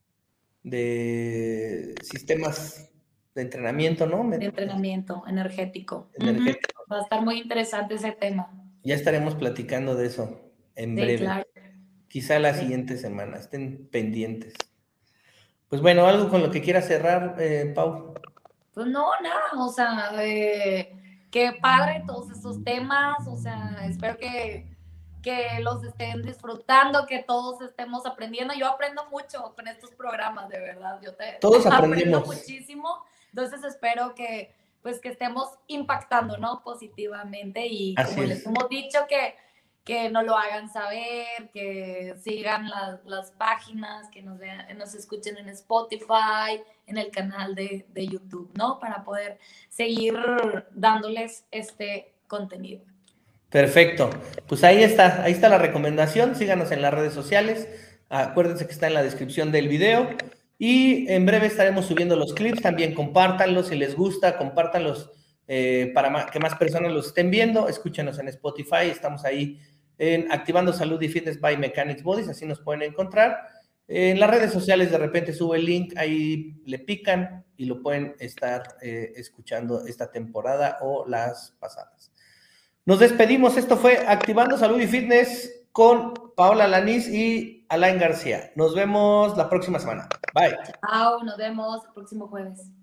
de sistemas de entrenamiento, ¿no? De entrenamiento energético. Uh-huh. Energético. Va a estar muy interesante ese tema. Ya estaremos platicando de eso en Sí, breve. claro. Quizá la Sí. siguiente semana. Estén pendientes. Pues bueno, algo con lo que quiera cerrar, eh, Pau. Pues no, nada, o sea, eh, qué padre todos esos temas, o sea, espero que, que los estén disfrutando, que todos estemos aprendiendo. Yo aprendo mucho con estos programas, de verdad, yo te, Todos te aprendemos. aprendo muchísimo, entonces espero que, pues, que estemos impactando, ¿no? Positivamente y Así como es. les hemos dicho, que que nos lo hagan saber, que sigan la, las páginas, que nos, vean, nos escuchen en Spotify, en el canal de, de YouTube, ¿no? Para poder seguir dándoles este contenido. Perfecto. Pues ahí está, ahí está la recomendación. Síganos en las redes sociales. Acuérdense que está en la descripción del video. Y en breve estaremos subiendo los clips. También compártanlos si les gusta, compártanlos eh, para que más personas los estén viendo. Escúchenos en Spotify. Estamos ahí en Activando Salud y Fitness by Mechanics Bodies. Así nos pueden encontrar. En las redes sociales de repente sube el link, ahí le pican y lo pueden estar eh, escuchando esta temporada o las pasadas. Nos despedimos, esto fue Activando Salud y Fitness con Paola Lanís y Alain García. Nos vemos la próxima semana. Bye. Chao, nos vemos el próximo jueves.